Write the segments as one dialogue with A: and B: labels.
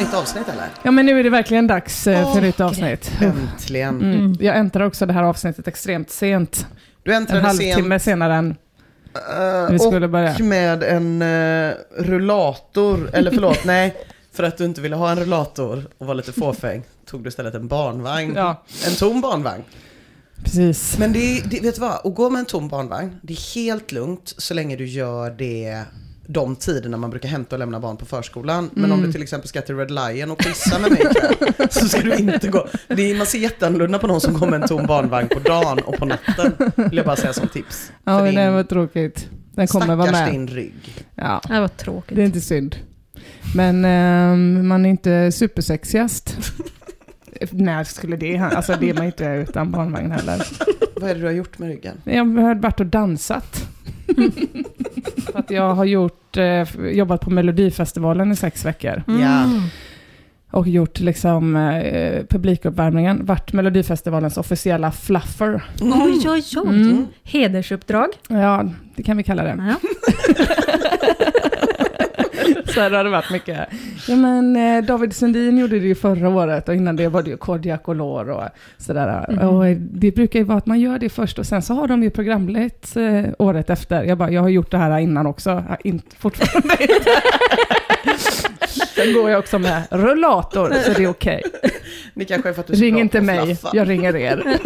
A: nytt avsnitt eller?
B: Ja, men nu är det verkligen dags för nytt avsnitt.
A: Äntligen.
B: Jag äntrar också det här avsnittet extremt sent.
A: Du äntrade
B: en halvtimme senare än vi skulle börja.
A: Och med en rullator, eller förlåt, nej. För att du inte ville ha en rullator och var lite fåfäng tog du istället en barnvagn.
B: Ja.
A: En tom barnvagn.
B: Precis.
A: Men det, vet du vad? Att gå med en tom barnvagn, det är helt lugnt så länge du gör det de tiderna man brukar hämta och lämna barn på förskolan. Men om du till exempel ska till Red Lion och pissa med mig ikväll, så ska du inte gå. Man ser jätteannorlunda på någon som går med en tom barnvagn på dagen och på natten. Vill jag bara säga som tips.
B: Ja, men det var tråkigt. Den kommer vara med.
A: Stackars din rygg.
B: Ja,
C: det var tråkigt.
B: Det är inte synd. Men man är inte supersexigast. När skulle det? Alltså det är man inte utan barnvagn heller.
A: Vad är det du har gjort med ryggen?
B: Jag har varit och dansat. Att jag har jobbat på Melodifestivalen i 6 veckor.
A: Ja.
B: Och gjort liksom publikuppvärmningen. Vart Melodifestivalens officiella fluffer.
C: Oj. Hedersuppdrag.
B: Ja, det kan vi kalla det.
C: Ja.
B: Så här har det varit mycket. Ja, men David Sundin gjorde det ju förra året och innan det var det ju Kodjak och Lår och sådär. Och det brukar ju vara att man gör det först och sen så har de ju programlett året efter. Jag har gjort det här innan också. Fortfarande inte. Sen går jag också med rullator så det är okej.
A: Ni kanske är för att du
B: ring inte mig, jag ringer er.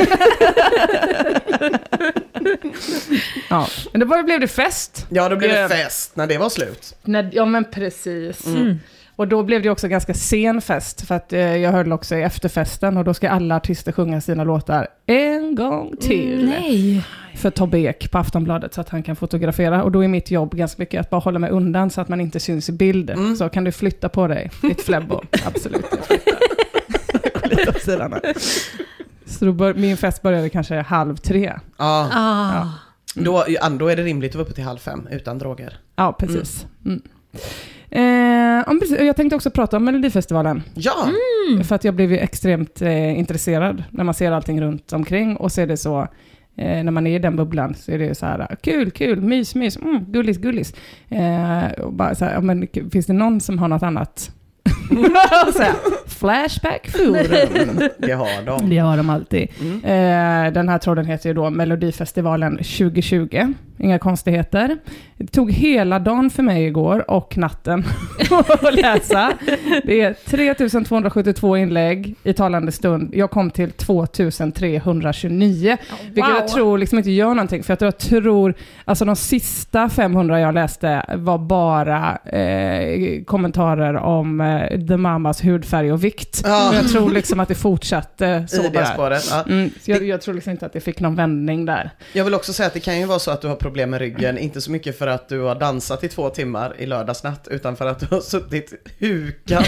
B: Ja, men då blev det fest.
A: Ja, då blev det fest när det var slut.
B: Ja, men precis. Och då blev det också ganska sen fest för att jag hörde också i efterfesten och då ska alla artister sjunga sina låtar en gång till.
C: Nej.
B: För Tobbe Ek på Aftonbladet så att han kan fotografera. Och då är mitt jobb ganska mycket att bara hålla mig undan så att man inte syns i bild. Så kan du flytta på dig, ditt flebbo. Absolut, jag flyttar. Lite åt sidan här. Så då min fest började kanske 2:30.
A: Ja. Då är det rimligt att vara uppe till 4:30 utan droger.
B: Ja, precis. Jag tänkte också prata om Melodifestivalen.
A: Ja.
B: För att jag blev ju extremt intresserad när man ser allting runt omkring och ser det så när man är i den bubblan så är det så här kul, mys, gullis. Och bara så här, men finns det någon som har något annat? Så här, Flashback forum.
A: Det har de.
B: Det har de alltid. Den här tråden heter ju då Melodifestivalen 2020. Inga konstigheter. Det tog hela dagen för mig igår och natten att läsa. Det är 3272 inlägg i talande stund. Jag kom till 2329. Vilket jag tror liksom inte gör någonting. För jag tror alltså de sista 500 jag läste var bara kommentarer om The Mamas hudfärg och vikt. Jag tror liksom att det fortsatte så i det spåret. Jag tror liksom inte att det fick någon vändning där.
A: Jag vill också säga att det kan ju vara så att du har problem med ryggen, inte så mycket för att du har dansat i 2 timmar i lördagsnatt, utan för att du har suttit hukad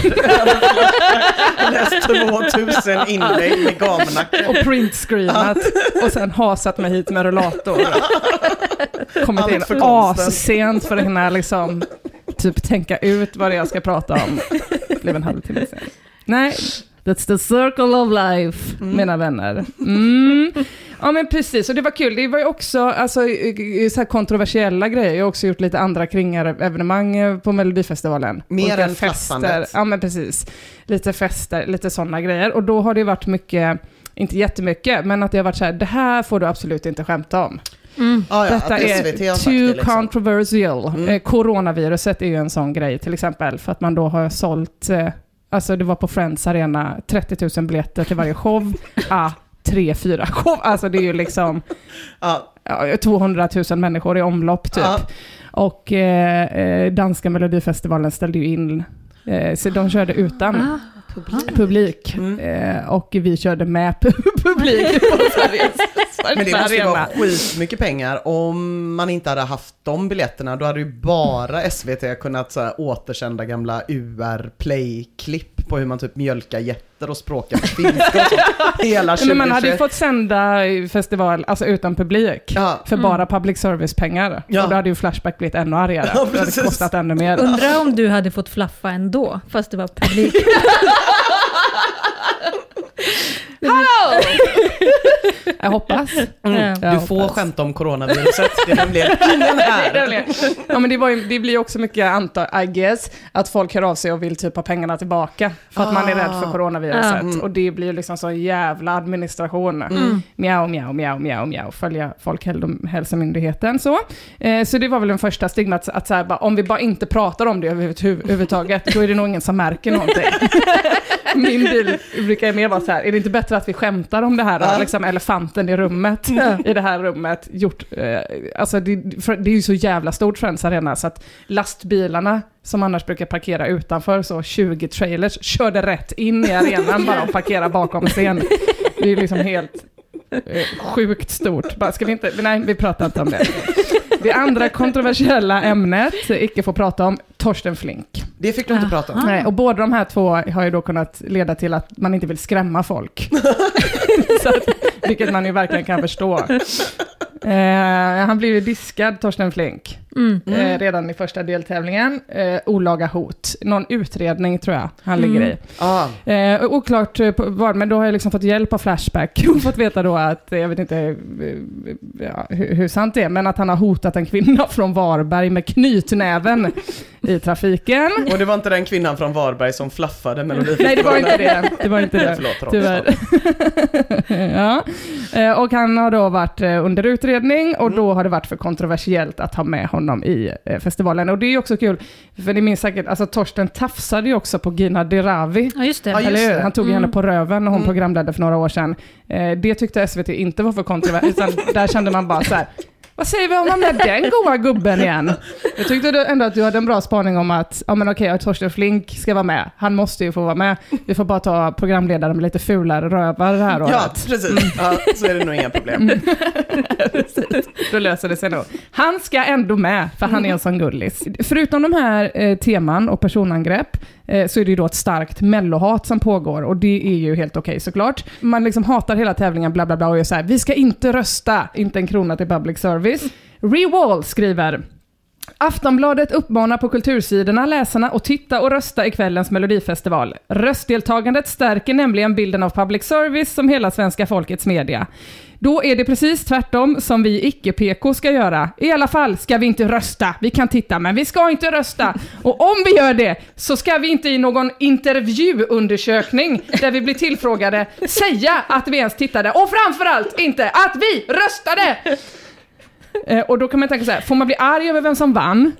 A: och läst 2000 inlägg med gamnacken.
B: Och printscreenat och sen hasat mig hit med rullator. Kommit in sent för att hinna liksom typ tänka ut vad det jag ska prata om. Det blev en halvtimme sen. Nej, that's the circle of life, mina vänner. Ja, men precis. Och det var kul. Det var ju också alltså, så här kontroversiella grejer. Jag har också gjort lite andra kringar-evenemang på Melodifestivalen.
A: Mer än flaffandet.
B: Ja, men precis. Lite fester, lite sådana grejer. Och då har det varit mycket, inte jättemycket, men att det har varit så här, det här får du absolut inte skämta om. Detta är too liksom controversial. Coronaviruset är ju en sån grej till exempel. För att man då har sålt, alltså det var på Friends Arena 30 000 biljetter till varje show. 3-4 show. Alltså det är ju liksom 200 000 människor i omlopp typ. Och danska Melodifestivalen ställde ju in, så de körde utan publik. Och vi körde med publik på Sveriges
A: Men det måste ju vara skitmycket pengar. Om man inte hade haft de biljetterna, då hade ju bara SVT kunnat så här, återsända gamla UR-play-klipp på hur man typ mjölkar jätter och språkar på finska. Hela 2021.
B: Men man hade ju fått sända festival alltså utan publik för bara public service-pengar. Och då hade ju Flashback blivit ännu argare. Det hade kostat ännu mer.
C: Undrar om du hade fått flaffa ändå, fast det var publik.
B: Hallå! Jag hoppas.
A: Du får skämta om coronaviruset. Det är nämligen ingen här.
B: Ja, men det blir också mycket, antar, I guess, att folk hör av sig och vill typ ha pengarna tillbaka för att man är rädd för coronaviruset. Och det blir liksom så jävla administration. Mjau. Följa Folkhälsomyndigheten. Så det var väl den första stigmat, att så här, bara, om vi bara inte pratar om det överhuvudtaget, då är det nog ingen som märker någonting. Min bil brukar mer vara så här, är det inte bättre att vi skämtar om det här, liksom elefanten i rummet, i det här rummet, alltså det är ju så jävla stort Friends Arena, så att lastbilarna som annars brukar parkera utanför, så 20 trailers körde rätt in i arenan bara och parkera bakom scen. Det är liksom helt sjukt stort. Bara, ska vi inte, nej, vi pratar inte om det. Det andra kontroversiella ämnet icke får prata om, Torsten Flink.
A: Det fick du inte prata om.
B: Nej, och båda de här två har ju då kunnat leda till att man inte vill skrämma folk. Så att, vilket man ju verkligen kan förstå. Han blev ju diskad, Torsten Flink. Redan i första deltävlingen. Olaga hot. Någon utredning tror jag han ligger i. Oklart var, men då har jag liksom fått hjälp av Flashback och fått veta då att, jag vet inte hur sant det är, men att han har hotat en kvinna från Varberg med knytnäven i trafiken.
A: Och det var inte den kvinnan från Varberg som flaffade med
B: Nej, det var inte det. Det var inte det. Tyvärr. Ja. Och han har då varit under utredning, och då har det varit för kontroversiellt att ha med honom i festivalen. Och det är ju också kul, för ni minns säkert, alltså Torsten tafsade ju också på Gina Dirawi.
C: Ja, just det.
B: Eller han tog henne på röven när hon programledde för några år sedan. Det tyckte SVT inte var för kontroversiellt, utan där kände man bara så här: vad säger vi om man med den goda gubben igen? Jag tyckte ändå att du hade en bra spaning om att Torsten Flink ska vara med. Han måste ju få vara med. Vi får bara ta programledaren med lite fulare rövar här året.
A: Ja, precis. Ja, så är det nog inga problem.
B: Då löser det sig nog. Han ska ändå med, för han är en sån gullis. Förutom de här teman och personangrepp, så är det ju då ett starkt mellohat som pågår, och det är ju helt okej såklart. Man liksom hatar hela tävlingen, bla bla bla, och är så här: vi ska inte rösta, inte en krona till public service. Rewall skriver: Aftonbladet uppmanar på kultursidorna läsarna att titta och rösta i kvällens Melodifestival. Röstdeltagandet stärker nämligen bilden av public service som hela svenska folkets media. Då är det precis tvärtom som vi icke-PK ska göra. I alla fall ska vi inte rösta. Vi kan titta, men vi ska inte rösta. Och om vi gör det, så ska vi inte i någon intervjuundersökning där vi blir tillfrågade säga att vi ens tittade. Och framförallt inte att vi röstade! Och då kan man tänka så här: får man bli arg över vem som vann?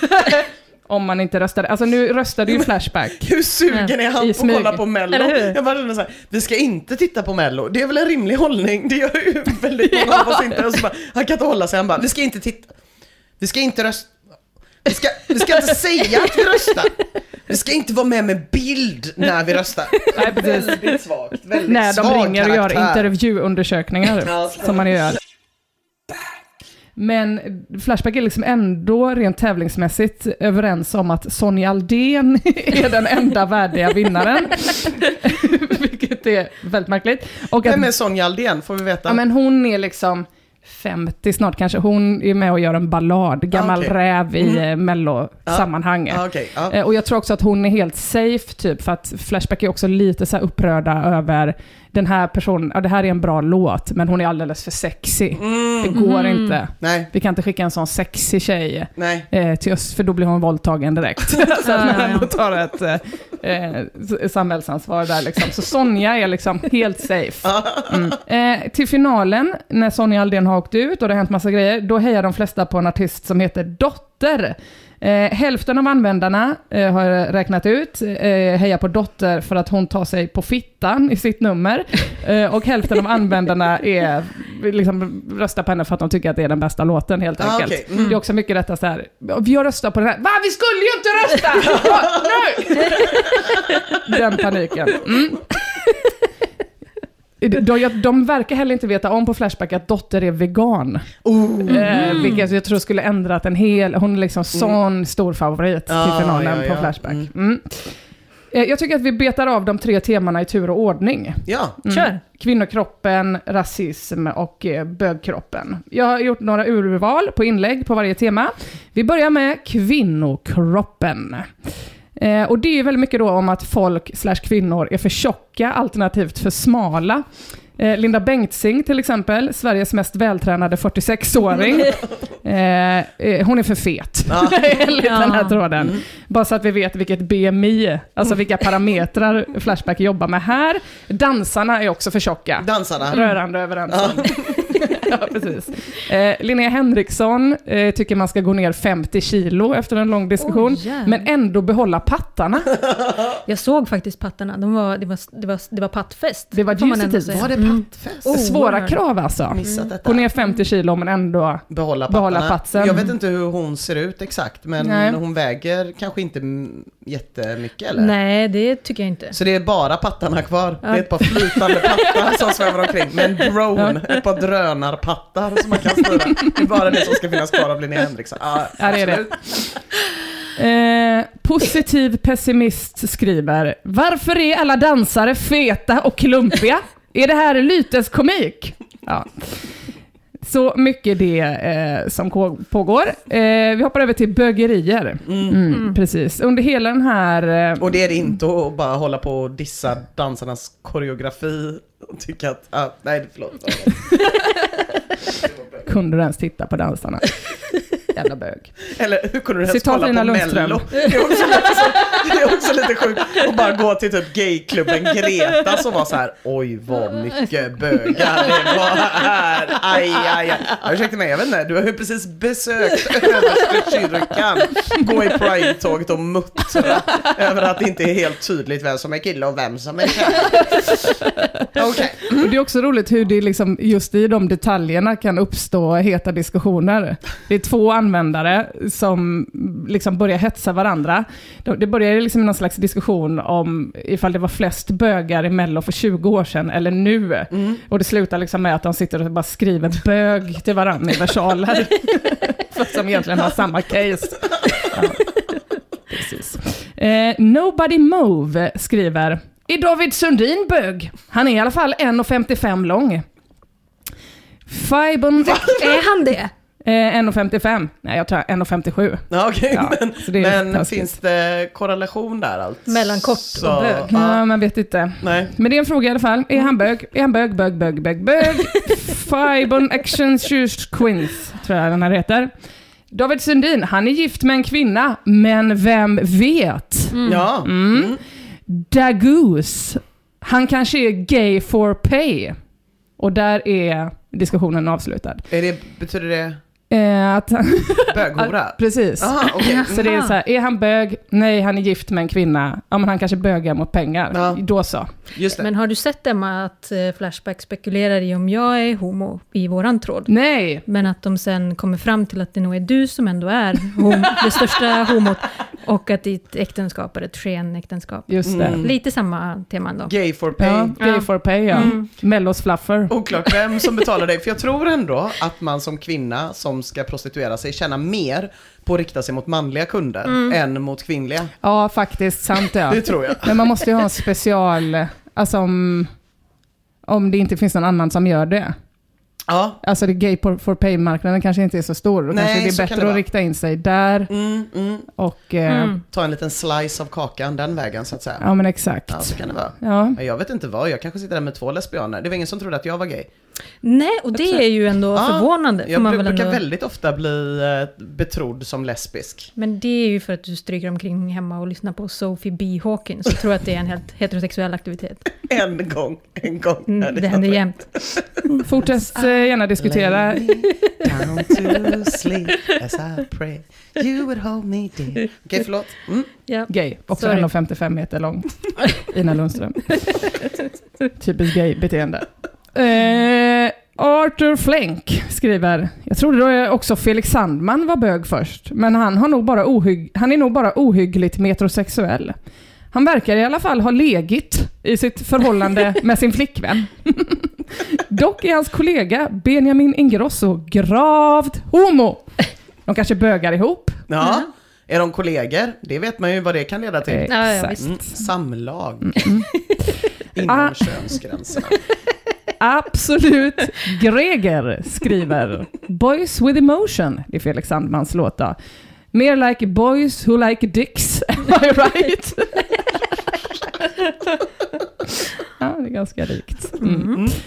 B: Om man inte röstade. Alltså nu röstade ju Flashback.
A: Hur sugen är han på att kolla på Mello? Jag bara känner så här: vi ska inte titta på Mello. Det är väl en rimlig hållning. Det gör ju väldigt många av oss inte. Och så bara, han kan inte hålla sig. Han bara, vi ska inte titta. Vi ska inte rösta. Vi ska inte säga att vi röstar. Vi ska inte vara med bild när vi röstar.
B: Nej, precis.
A: Väldigt svagt.
B: När de ringer och gör intervjuundersökningar som man gör. Men Flashback är liksom ändå rent tävlingsmässigt överens om att Sonja Aldén är den enda värdiga vinnaren. Vilket är väldigt märkligt. Och
A: vem är Sonja Aldén, får vi veta?
B: Ja, men hon är liksom 50 snart kanske. Hon är med och gör en ballad, gammal räv i Mello-sammanhang. Och jag tror också att hon är helt safe typ, för att Flashback är också lite så här upprörda över den här personen. Ja, det här är en bra låt, men hon är alldeles för sexy. Det går inte.
A: Nej.
B: Vi kan inte skicka en sån sexy tjej till oss, för då blir hon våldtagen direkt. Så att man ändå tar ett samhällsansvar där liksom. Så Sonja är liksom helt safe. Till finalen, när Sonja Aldén har åkt ut och det har hänt massa grejer, då hejar de flesta på en artist som heter Dotter. Hälften av användarna har räknat ut heja på Dotter för att hon tar sig på fittan i sitt nummer, och hälften av användarna är liksom röstar på henne för att de tycker att det är den bästa låten helt enkelt. Det är också mycket detta så här: vi har röstat på den här. Va? Vi skulle ju inte rösta! Nu! Den paniken. De verkar heller inte veta om på Flashback att Dotter är vegan. Vilket jag tror skulle ändrat en hel... Hon är liksom sån stor favorit till finalen på Flashback. Jag tycker att vi betar av de 3 temana i tur och ordning.
C: Kör.
B: Kvinnokroppen, rasism och bögkroppen. Jag har gjort några urval på inlägg på varje tema. Vi börjar med kvinnokroppen. Och det är väldigt mycket då om att folk/kvinnor är för tjocka alternativt för smala. Linda Bengtzing till exempel, Sveriges mest vältränade 46-åring. Hon är för fet enligt den här tråden. Bara så att vi vet vilket BMI, alltså vilka parametrar Flashback jobbar med här. Dansarna är också för tjocka.
A: Dansarna.
B: Rörande överens. Ja, precis. Linnea Henriksson tycker man ska gå ner 50 kilo efter en lång diskussion, men ändå behålla pattarna.
C: Jag såg faktiskt pattarna. Det var pattfest.
B: Det var positivt.
A: Var det pattfest?
B: Svåra krav alltså. Gå ner 50 kilo men ändå behålla patsen.
A: Jag vet inte hur hon ser ut exakt, men hon väger kanske inte jättemycket, eller?
C: Nej, det tycker jag inte.
A: Så det är bara pattarna kvar. Det är ett par flytande pattar som svävar omkring. Men drone, ett par drönarpattar som man kan styra. Det är bara det som ska finnas kvar av Linnea Henriksson.
B: Ja, det är det. Positiv pessimist skriver: varför är alla dansare feta och klumpiga? Är det här lyteskomik? Ja. Så mycket det som pågår. Vi hoppar över till bögerier. Precis. Under hela den här...
A: Och det är det inte att bara hålla på och dissa dansarnas koreografi och tycka att... nej, förlåt.
B: Kunde du ens titta på dansarna? Jävla bög.
A: Eller hur kunde du ens kolla på Mello? Det är också lite sjukt att bara gå till typ gayklubben Greta som var så här: oj vad mycket bögar det var här. Aj. Ursäkta mig, jag vet inte, du har ju precis besökt överste kyrkan. Gå i Pride-tåget och muttra över att det inte är helt tydligt vem som är kille och vem som är tjej. Okay.
B: Och det är också roligt hur det liksom just i de detaljerna kan uppstå heta diskussioner. Det är 2 användare som liksom börjar hetsa varandra. Det börjar liksom i någon slags diskussion om ifall det var flest bögar i Mello för 20 år sedan eller nu. Och det slutar liksom med att de sitter och bara skriver bög till varandra i versaler. Som egentligen har samma case. Ja. Precis. Nobody Move skriver: är David Sundin bög? Han är i alla fall 1,55 lång. Fibon...
C: Är han det?
B: 1,55. Nej, jag tror 1,57.
A: Okej,
B: ja,
A: men finns det korrelation där alltså?
C: Mellan kort och bög?
B: Ja, man vet inte.
A: Nej.
B: Men det är en fråga i alla fall. Är han bög? Är han bög? Fibon Exchange Queens, tror jag den här heter. David Sundin, han är gift med en kvinna, men vem vet?
A: Ja.
B: Dagoose, han kanske är gay for pay. Och där är diskussionen avslutad.
A: Betyder det
B: att
A: böghora?
B: Precis.
A: Aha, okay.
B: Så det är så här, är han bög? Nej, han är gift med en kvinna. Ja, men han kanske bögar mot pengar. Ja. Då så.
A: Just det.
C: Men har du sett, Emma, att Flashback spekulerar i om jag är homo i våran tråd?
B: Nej.
C: Men att de sen kommer fram till att det nog är du som ändå är det största homot, och att ditt äktenskap är ett skenäktenskap.
B: Just det.
C: Lite samma teman då.
A: Gay for pay.
B: Ja, gay for pay, ja. Mellos fluffer.
A: Oklart vem som betalar dig. För jag tror ändå att man som kvinna som ska prostituera sig tjänar mer på att rikta sig mot manliga kunder än mot kvinnliga.
B: Ja, faktiskt. Sant, ja.
A: Det tror jag.
B: Men man måste ju ha en special... Alltså om det inte finns någon annan som gör det.
A: Ja.
B: Alltså det gay for pay-marknaden kanske inte är så stor. Och kanske det är bättre att rikta in sig där. Och
A: ta en liten slice av kakan den vägen så att säga.
B: Ja, men exakt.
A: Ja, så kan det vara.
B: Ja.
A: Men jag vet inte vad, jag kanske sitter där med 2 lesbianer. Det var ingen som trodde att jag var gay.
C: Nej, och det är ju ändå förvånande.
A: Jag brukar väldigt ofta bli betrodd som lesbisk. Men
C: det är ju för att du stryker omkring hemma och lyssnar på Sophie B. Hawkins och tror att det är en helt heterosexuell aktivitet.
A: En gång.
C: Det händer jämt.
B: Fortsätt gärna diskutera.
A: Down to sleep as I pray. You would hold me dear. Okej, förlåt.
B: Ja. Gay, också 1,55 meter lång. Ina Lundström. Typiskt gay-beteende. Arthur Flenk skriver: jag trodde då också Felix Sandman var bög först, men han är nog bara ohyggligt metrosexuell. Han verkar i alla fall ha legit i sitt förhållande med sin flickvän. Dock är hans kollega Benjamin Ingrosso gravt homo. De kanske bögar ihop.
A: Ja, är de kollegor? Det vet man ju vad det kan leda till.
C: Ja,
A: samlag. Inom könsgränserna.
B: Absolut. Greger skriver: Boys with emotion. Det är Felix Sandmans låta. Mer like boys who like dicks. Am I right? Ja, det är ganska rikt.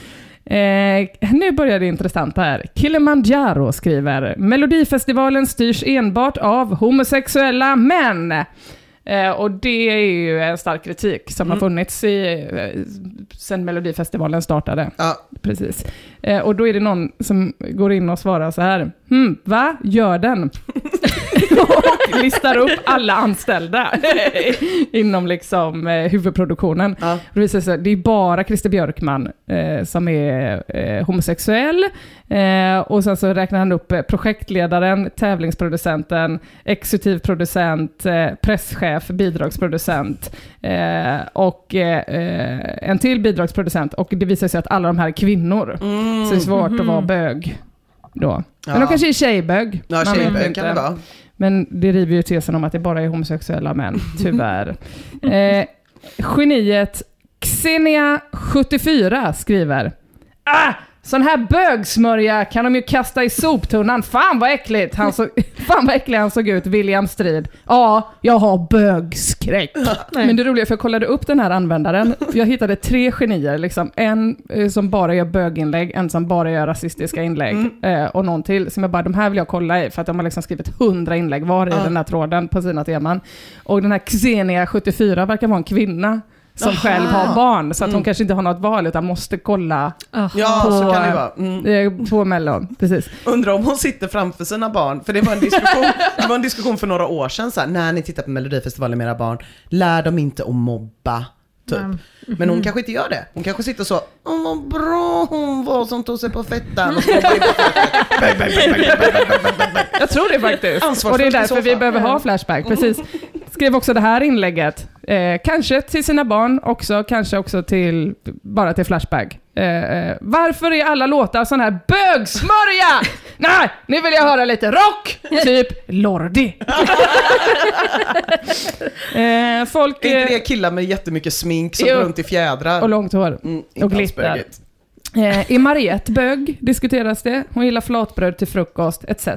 B: Nu börjar det intressanta här. Kilimanjaro skriver: Melodifestivalen styrs enbart av homosexuella män. Och det är ju en stark kritik som har funnits sen Melodifestivalen startade. Ja. Precis. Och då är det någon som går in och svarar så här: va? Gör den? Och listar upp alla anställda inom liksom huvudproduktionen. Ja. Det visar sig, det är bara Christer Björkman som är homosexuell. Och sen så räknar han upp projektledaren, tävlingsproducenten, exekutiv producent, presschef, bidragsproducent och en till bidragsproducent. Och det visar sig att alla de här är kvinnor. Så det är svårt att vara bög då. Men de kanske är tjejbög.
A: Ja, tjejbög kan det vara.
B: Men det river ju tesen om att det bara är homosexuella män, tyvärr. Geniet Xenia74 skriver: sån här bögsmörja kan de ju kasta i soptunnan. Fan vad äckligt. Fan vad äcklig han såg ut, William Strid. Ja, jag har bögskräck. Men det roliga, för jag kollade upp den här användaren. Jag hittade 3 genier. Liksom. En som bara gör böginlägg, en som bara gör rasistiska inlägg. Och någon till som jag bara, de här vill jag kolla i. För att de har liksom skrivit 100 inlägg var i den här tråden på sina teman. Och den här Xenia74 verkar vara en kvinna som själv har barn, så att hon kanske inte har något val utan måste kolla
A: på, så kan det vara.
B: På Mellon. Precis.
A: Undrar om hon sitter framför sina barn, för det var en diskussion för några år sedan så här, när ni tittar på Melodifestivalen med era barn, lär de inte att mobba typ. Men hon kanske inte gör det. Hon kanske sitter så: vad bra hon var som tog sig på fettan.
B: Jag tror det faktiskt. Och det är därför vi behöver ha Flashback. Precis. Skrev också det här inlägget. Kanske till sina barn också. Kanske också bara till Flashback. Varför är alla låtar sån här bögsmörja? Nej, nu vill jag höra lite rock. Typ Lordi. Folk...
A: Är inte det killar med jättemycket smink som går runt i fjädrar?
B: Och långt hår. Och glitter. I Mariette bög diskuteras det. Hon gillar flatbröd till frukost, etc.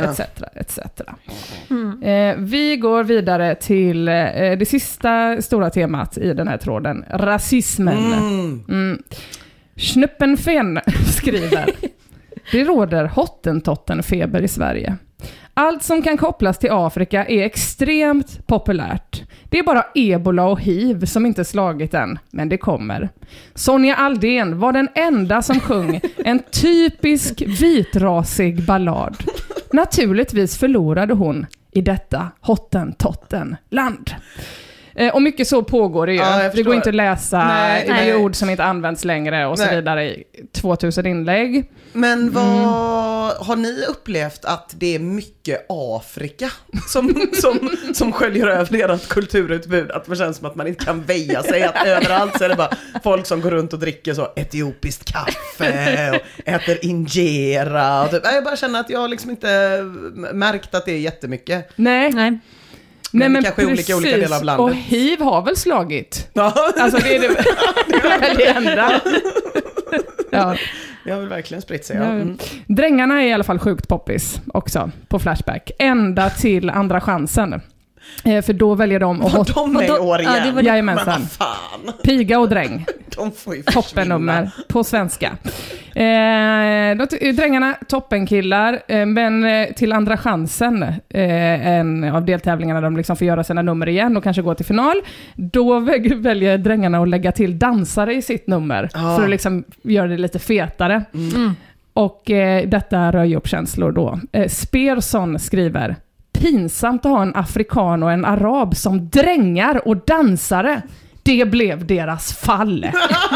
B: Vi går vidare till det sista stora temat i den här tråden. Rasismen. Schnuppenfen skriver: det råder hottentottenfeber i Sverige. Allt som kan kopplas till Afrika är extremt populärt. Det är bara ebola och hiv som inte slagit än, men det kommer. Sonja Aldén var den enda som sjöng en typisk vitrasig ballad. Naturligtvis förlorade hon i detta hottentottenland. Och mycket så pågår det ju. Ja, det går inte att läsa. Det är ord som inte används längre och så vidare i 2000 inlägg.
A: Men har ni upplevt att det är mycket Afrika som sköljer över ert kulturutbud? Att det känns som att man inte kan väja sig. Att överallt så är det bara folk som går runt och dricker så etiopiskt kaffe och äter injera. Och typ. Jag bara känner att jag liksom inte märkt att det är jättemycket.
B: Nej, men
A: kanske olika delar av landet.
B: Och hiv har väl slagit? Ja. Alltså det är väl det enda. Ja.
A: Jag vill verkligen spritt sig. Ja.
B: Drängarna är i alla fall sjukt poppis också på Flashback. Ända till andra chansen. För då väljer de att...
A: de är i år igen.
B: Jajamensan. Piga och dräng.
A: De får ju
B: toppennummer på svenska. Drängarna, toppenkillar. Men till andra chansen, en av deltävlingarna de liksom får göra sina nummer igen och kanske gå till final. Då väljer drängarna att lägga till dansare i sitt nummer. För att liksom göra det lite fetare. Och detta rör ju upp känslor då. Spearson skriver: pinsamt att ha en afrikan och en arab som drängar och dansare. Det blev deras fall.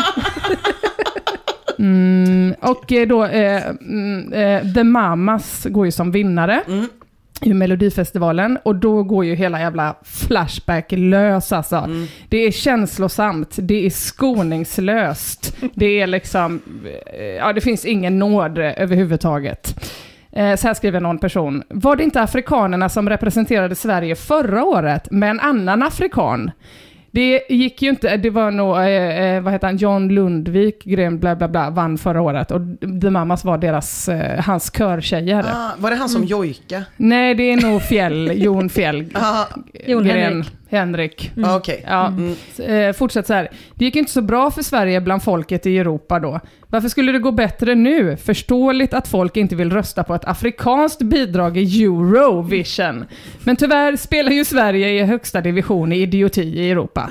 B: Och då The Mamas går ju som vinnare i Melodifestivalen, och då går ju hela jävla Flashback lös alltså. Det är känslosamt, det är skoningslöst, det är liksom det finns ingen nåd överhuvudtaget. Så här skriver någon person: var det inte afrikanerna som representerade Sverige förra året med en annan afrikan? Det gick ju inte, det var nog, vad heter han, John Lundvik, Gren, bla bla bla, vann förra året. Och The Mamas var hans körtjejer.
A: Var det han som jojka?
B: Nej, det är nog Jon Fjäll.
C: Jon Henrik.
B: Henrik.
A: Okej.
B: Ja, fortsätt så här. Det gick inte så bra för Sverige bland folket i Europa då. Varför skulle det gå bättre nu? Förståeligt att folk inte vill rösta på ett afrikanskt bidrag i Eurovision. Men tyvärr spelar ju Sverige i högsta division i idioti i Europa.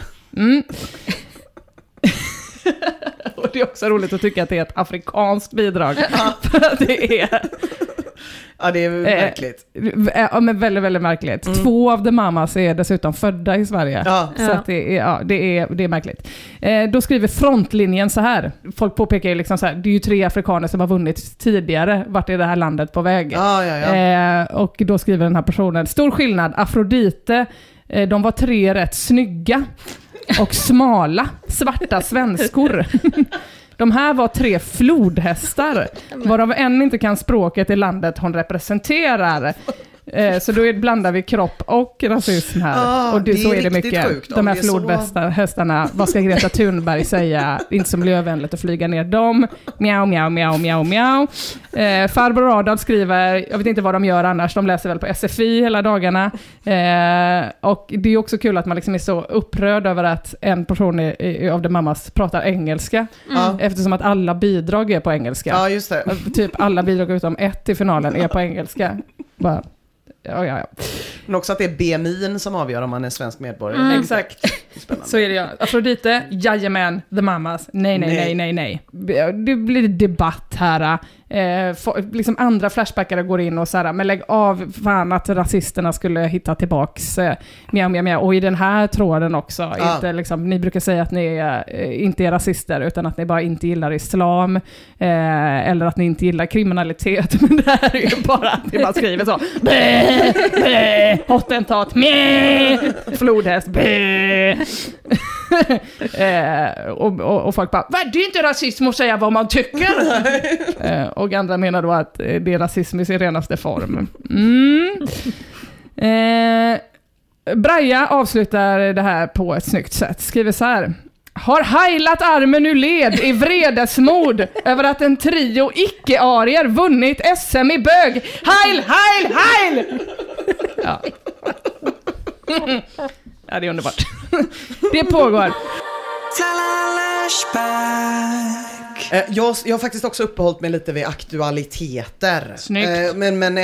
B: Och det är också roligt att tycka att det är ett afrikanskt bidrag. För att det är...
A: Ja, det är märkligt.
B: Ja, men väldigt, väldigt märkligt. 2 av The Mamas är dessutom födda i Sverige.
A: Ja.
B: Så att det är märkligt. Då skriver Frontlinjen så här. Folk påpekar ju liksom så här, det är ju 3 afrikaner som har vunnit tidigare. Vart är det här landet på väg? Och då skriver den här personen, stor skillnad, Afrodite, de var 3 rätt snygga och smala, svarta svenskor. De här var 3 flodhästar, varav en inte kan språket i landet hon representerar. Så då blandar vi kropp och rasism här. Och så är det mycket. Sjukt. De här flodhästarna, vad ska Greta Thunberg säga? Det är inte så miljövänligt att flyga ner dem. Miau, miau, miau, miau, miau. Farbror Adolf skriver, jag vet inte vad de gör annars, de läser väl på SFI hela dagarna. Och det är också kul att man liksom är så upprörd över att en person av The Mamas pratar engelska. Eftersom att alla bidrag är på engelska.
A: Ja, just det.
B: Typ alla bidrag utom 1 i finalen är på engelska. Bara... Ja.
A: Men också att det är BMI som avgör om man är svensk medborgare.
B: Exakt. Så är det, ja. Afrodite, jajamän, The Mamas. Nej. Det blir debatt här. Liksom andra flashbackare går in och så här, men lägg av fan att rasisterna skulle hitta tillbaks mjau. Och i den här tråden också. Inte, liksom, ni brukar säga att ni inte är rasister utan att ni bara inte gillar islam eller att ni inte gillar kriminalitet. Men det här är ju bara att ni bara skriver så. Hottentat, flodhäst, och folk bara, vad, det är inte rasism att säga vad man tycker. Och andra menar då att det är rasism i sin renaste form. Braja avslutar det här på ett snyggt sätt. Skriver så här: har heilat armen ur led i vredesmod över att en trio icke-arier vunnit SM i bög. Heil! Ja. Ja, det är underbart. Det pågår.
A: Jag har faktiskt också uppehållit mig lite vid aktualiteter.
B: Snyggt.
A: Men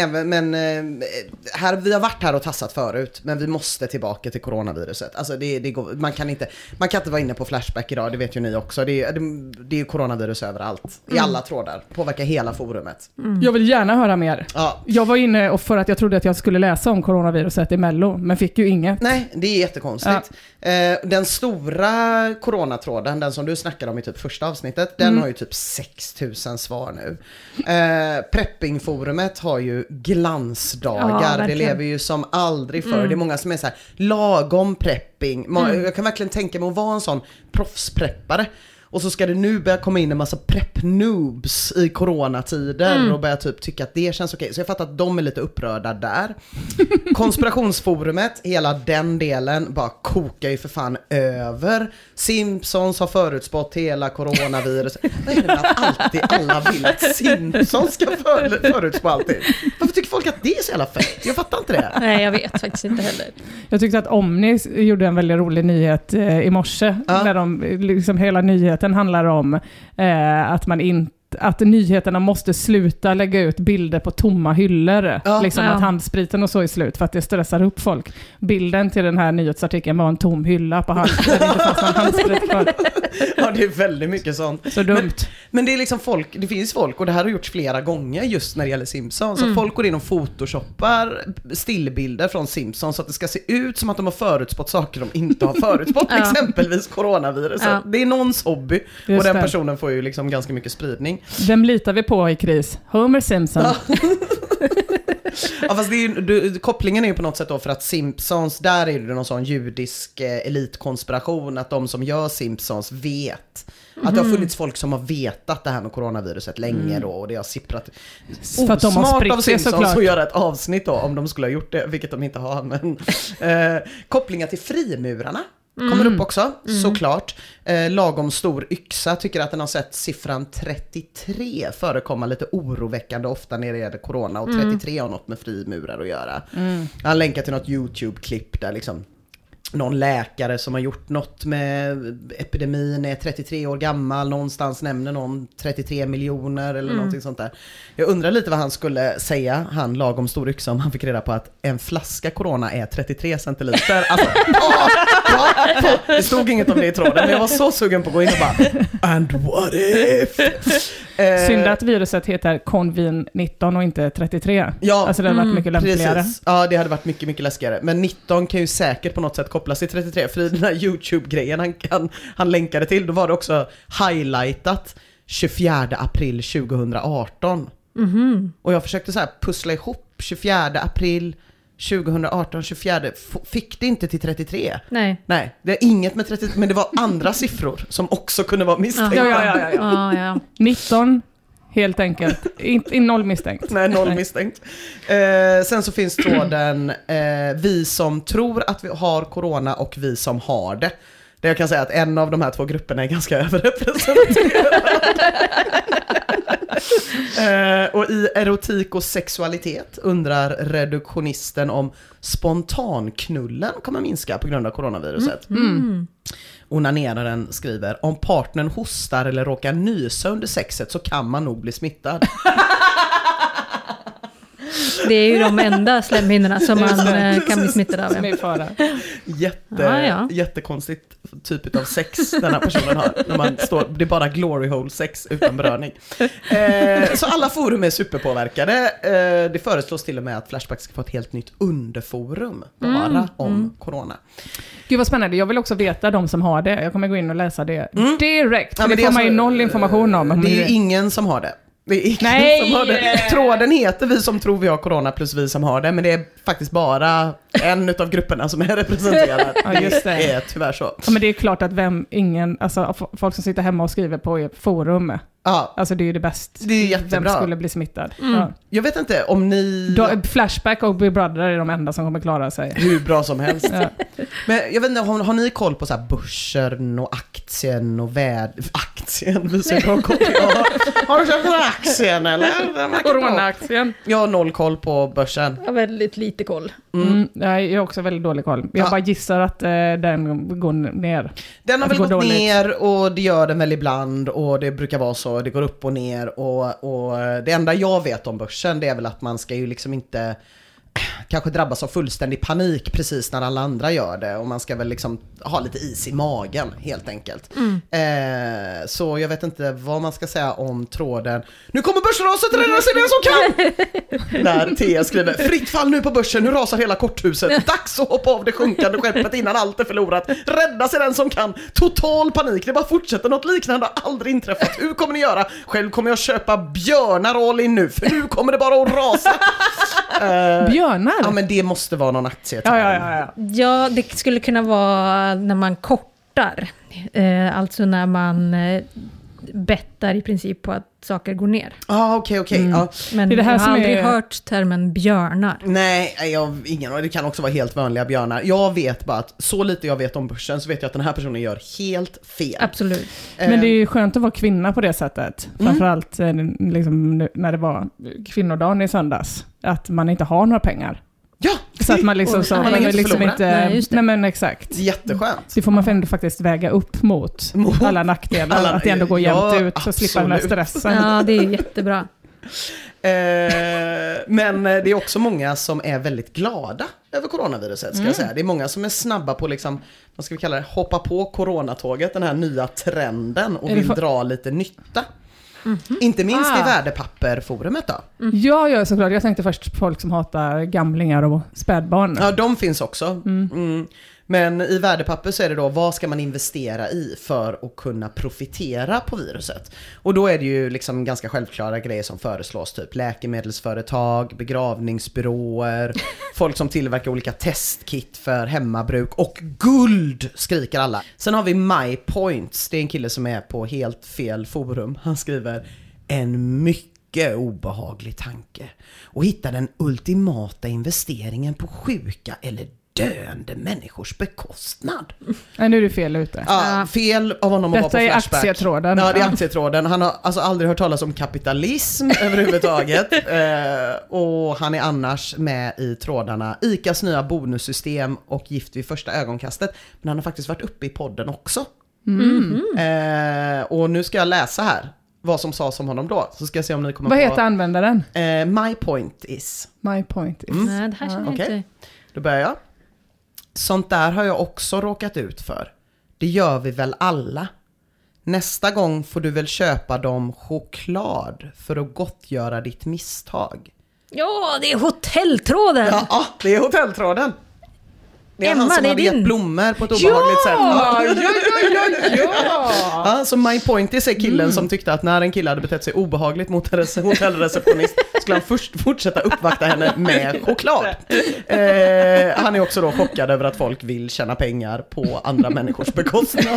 A: här, vi har varit här och tassat förut, men vi måste tillbaka till coronaviruset. Alltså man kan inte vara inne på Flashback idag, det vet ju ni också. Det är ju coronavirus överallt, i alla trådar, påverkar hela forumet.
B: Jag vill gärna höra mer.
A: Ja.
B: Jag var inne och för att jag trodde att jag skulle läsa om coronaviruset i Mello, men fick ju inget.
A: Nej, det är jättekonstigt. Ja. Den stora coronatråden, den som du snackade om i typ första avsnittet, den har ju typ 6000 svar nu. Preppingforumet har ju glansdagar.
C: Ja,
A: det lever ju som aldrig förr. Det är många som är så här lagom prepping. Jag kan verkligen tänka mig att vara en sån proffspreppare. Och så ska det nu börja komma in en massa prep-noobs i coronatider och börja typ tycka att det känns okej. Så jag fattar att de är lite upprörda där. Konspirationsforumet, hela den delen bara kokar ju för fan över. Simpsons har förutspått hela coronavirus. Vad är det att alltid alla vill att Simpsons ska förutspå alltid? Varför tycker folk att det är så jävla fett? Jag fattar inte det.
C: Nej, jag vet faktiskt inte heller.
B: Jag tyckte att Omni gjorde en väldigt rolig nyhet i morse. När de, liksom hela nyheten handlar om att nyheterna måste sluta lägga ut bilder på tomma hyllor. Liksom att handspriten och så är slut för att det stressar upp folk. Bilden till den här nyhetsartikeln var en tom hylla på halsen där det inte fanns någon handsprit kvar.
A: Ja, det är väldigt mycket sånt.
B: Så dumt.
A: Men det är liksom det finns folk, och det här har gjorts flera gånger just när det gäller Simpsons. Så folk går in och photoshoppar stillbilder från Simpsons så att det ska se ut som att de har förutspått saker de inte har förutspått. Exempelvis coronaviruset. Det är någons hobby.
B: Just
A: och den
B: det.
A: personen får ju liksom ganska mycket spridning.
B: Vem litar vi på i kris? Homer Simpson.
A: Ja, fast kopplingen är ju på något sätt då för att Simpsons, där är det någon sån judisk elitkonspiration att de som gör Simpsons vet att det har funnits folk som har vetat det här med coronaviruset länge då, och det har sipprat
B: för att de har
A: osmart av Simpsons
B: såklart.
A: att göra ett avsnitt då om de skulle ha gjort det, vilket de inte har, men kopplingar till frimurarna kommer upp också, såklart. Lagom stor yxa tycker att den har sett siffran 33 förekomma lite oroväckande ofta när det gäller corona, och 33 har något med frimurar att göra. Han länkar till något YouTube-klipp där liksom någon läkare som har gjort något med epidemin, är 33 år gammal, någonstans nämner någon 33 miljoner eller någonting sånt där. Jag undrar lite vad han skulle säga, han lagom stor yxa, om han fick reda på att en flaska corona är 33 centiliter. Alltså, det stod inget om det i tråden, men jag var så sugen på att gå in och bara, and what if?
B: Synd att viruset heter Convin-19 och inte 33.
A: Ja,
B: alltså det hade varit mycket lämpligare.
A: Precis. Ja, det hade varit mycket, mycket läskigare. Men 19 kan ju säkert på något sätt kopplas till 33. För i den här YouTube-grejen han länkade till, då var det också highlightat 24 april 2018. Och jag försökte så här pussla ihop 24 april 2018, 24. Fick det inte till 33?
C: Nej,
A: det är inget med 33, men det var andra siffror som också kunde vara misstänkta.
B: Ja. 19, helt enkelt. Inte noll misstänkt.
A: Nej, noll misstänkt. Sen så finns tråden vi som tror att vi har corona och vi som har det. Det jag kan säga att en av de här två grupperna är ganska överrepresenterade. Och i erotik och sexualitet undrar reduktionisten om spontanknullen kommer minska på grund av coronaviruset. Onaneraren skriver, om partnern hostar eller råkar nysa under sexet så kan man nog bli smittad.
C: Det är ju de enda slemhinnorna som man kan bli smittad av.
B: Som är fara.
A: Jättekonstigt typ av sex den här personen har. När man står, det är bara glory hole sex utan beröring. Så alla forum är superpåverkade. Det föreslås till och med att Flashback ska få ett helt nytt underforum bara om corona.
B: Gud vad spännande, jag vill också veta de som har det. Jag kommer gå in och läsa det direkt. Ja, det får man ju noll information om.
A: Det är ingen som har det. Det är ingen som har det. Tråden heter vi som tror vi har corona plus vi som har det, men det är faktiskt bara en av grupperna som är representerad.
B: Ja, just det.
A: Det är tyvärr så.
B: Ja, men det är klart att folk som sitter hemma och skriver på forum.
A: Ja.
B: Alltså det är ju det bästa.
A: Det är jättebra.
B: Vem skulle bli smittad? Ja.
A: Jag vet inte om ni...
B: Flashback och Big Brother är de enda som kommer klara sig.
A: Hur bra som helst.
B: Ja.
A: Men jag vet inte, har ni koll på så här börsen och aktien och aktien? Visar jag koll. Har du köpt aktien eller?
B: Corona-aktien.
A: Jag har noll koll på börsen.
C: Jag har väldigt lite koll.
B: Jag har också väldigt dålig koll. Jag bara gissar att den går ner.
A: Den har väl gått ner och det gör den väl ibland och det brukar vara så. Det går upp och ner och det enda jag vet om börsen det är väl att man ska ju liksom inte kanske drabbas av fullständig panik precis när alla andra gör det och man ska väl liksom ha lite is i magen helt enkelt. Så jag vet inte vad man ska säga om tråden. Nu kommer börsraset, rädda sig den som kan! När Thea skriver, fritt fall nu på börsen, nu rasar hela korthuset. Dags att hoppa av det sjunkande skeppet innan allt är förlorat. Rädda sig den som kan. Total panik, det bara fortsätter, något liknande har aldrig inträffat. Hur kommer ni göra? Själv kommer jag köpa björnar all in nu, för nu kommer det bara att rasa.
B: Björnar?
A: Ja, men det måste vara någon aktie.
C: Ja, det skulle kunna vara när man kortar. Alltså när man bettar i princip på att saker går ner.
A: Okej. Ja.
C: Men
B: det här
C: jag har aldrig hört termen björnar.
A: Nej, det kan också vara helt vanliga björnar. Jag vet bara att så lite jag vet om börsen så vet jag att den här personen gör helt fel.
C: Absolut.
B: Men det är ju skönt att vara kvinna på det sättet. Framförallt liksom, när det var kvinnodagen i söndags. Att man inte har några pengar.
A: Ja,
B: så att man liksom så liksom inte nej men exakt.
A: Jätteskönt.
B: Det får man ändå faktiskt väga upp mot alla nackdelar att det ändå går jämnt ut så slipper den här stressen.
C: Ja, det är jättebra.
A: Men det är också många som är väldigt glada över coronaviruset ska jag säga. Det är många som är snabba på liksom, vad ska vi kalla det, hoppa på coronatåget, den här nya trenden och vill dra lite nytta. Inte minst i värdepapperforumet då.
B: Ja, såklart. Jag tänkte först folk som hatar gamlingar och spädbarn.
A: Ja, de finns också. Men i värdepapper så är det då, vad ska man investera i för att kunna profitera på viruset? Och då är det ju liksom ganska självklara grejer som föreslås, typ läkemedelsföretag, begravningsbyråer, folk som tillverkar olika testkit för hemmabruk och guld skriker alla. Sen har vi MyPoints, det är en kille som är på helt fel forum. Han skriver, en mycket obehaglig tanke och hitta den ultimata investeringen på sjuka eller döende människors bekostnad.
B: Nej, nu är du fel ute.
A: Ja, fel av honom att vara på Flashback.
B: Detta är aktietråden.
A: Ja, det är aktietråden. Han har alltså aldrig hört talas om kapitalism överhuvudtaget. Och han är annars med i trådarna ICAs nya bonussystem och Gift vid första ögonkastet. Men han har faktiskt varit uppe i podden också. Och nu ska jag läsa här vad som sades om honom då. Så ska jag se om ni kommer
B: Vad heter användaren?
A: My point is.
B: My point is.
C: Nej, det här känner jag inte.
A: Då börjar jag. Sånt där har jag också råkat ut för. Det gör vi väl alla. Nästa gång får du väl köpa dem choklad för att gottgöra ditt misstag.
C: Ja, det är hotelltråden.
A: Ja, det är hotelltråden. Det är
C: Emma,
A: han som
C: det är
A: hade gett
C: din.
A: blommor på ett obehagligt sätt.
B: Ja.
A: Ja, så My Point is är killen som tyckte att när en kille hade betett sig obehagligt mot en hotellreceptionist skulle han först fortsätta uppvakta henne med choklad. Han är också då chockad över att folk vill tjäna pengar på andra människors bekostnad.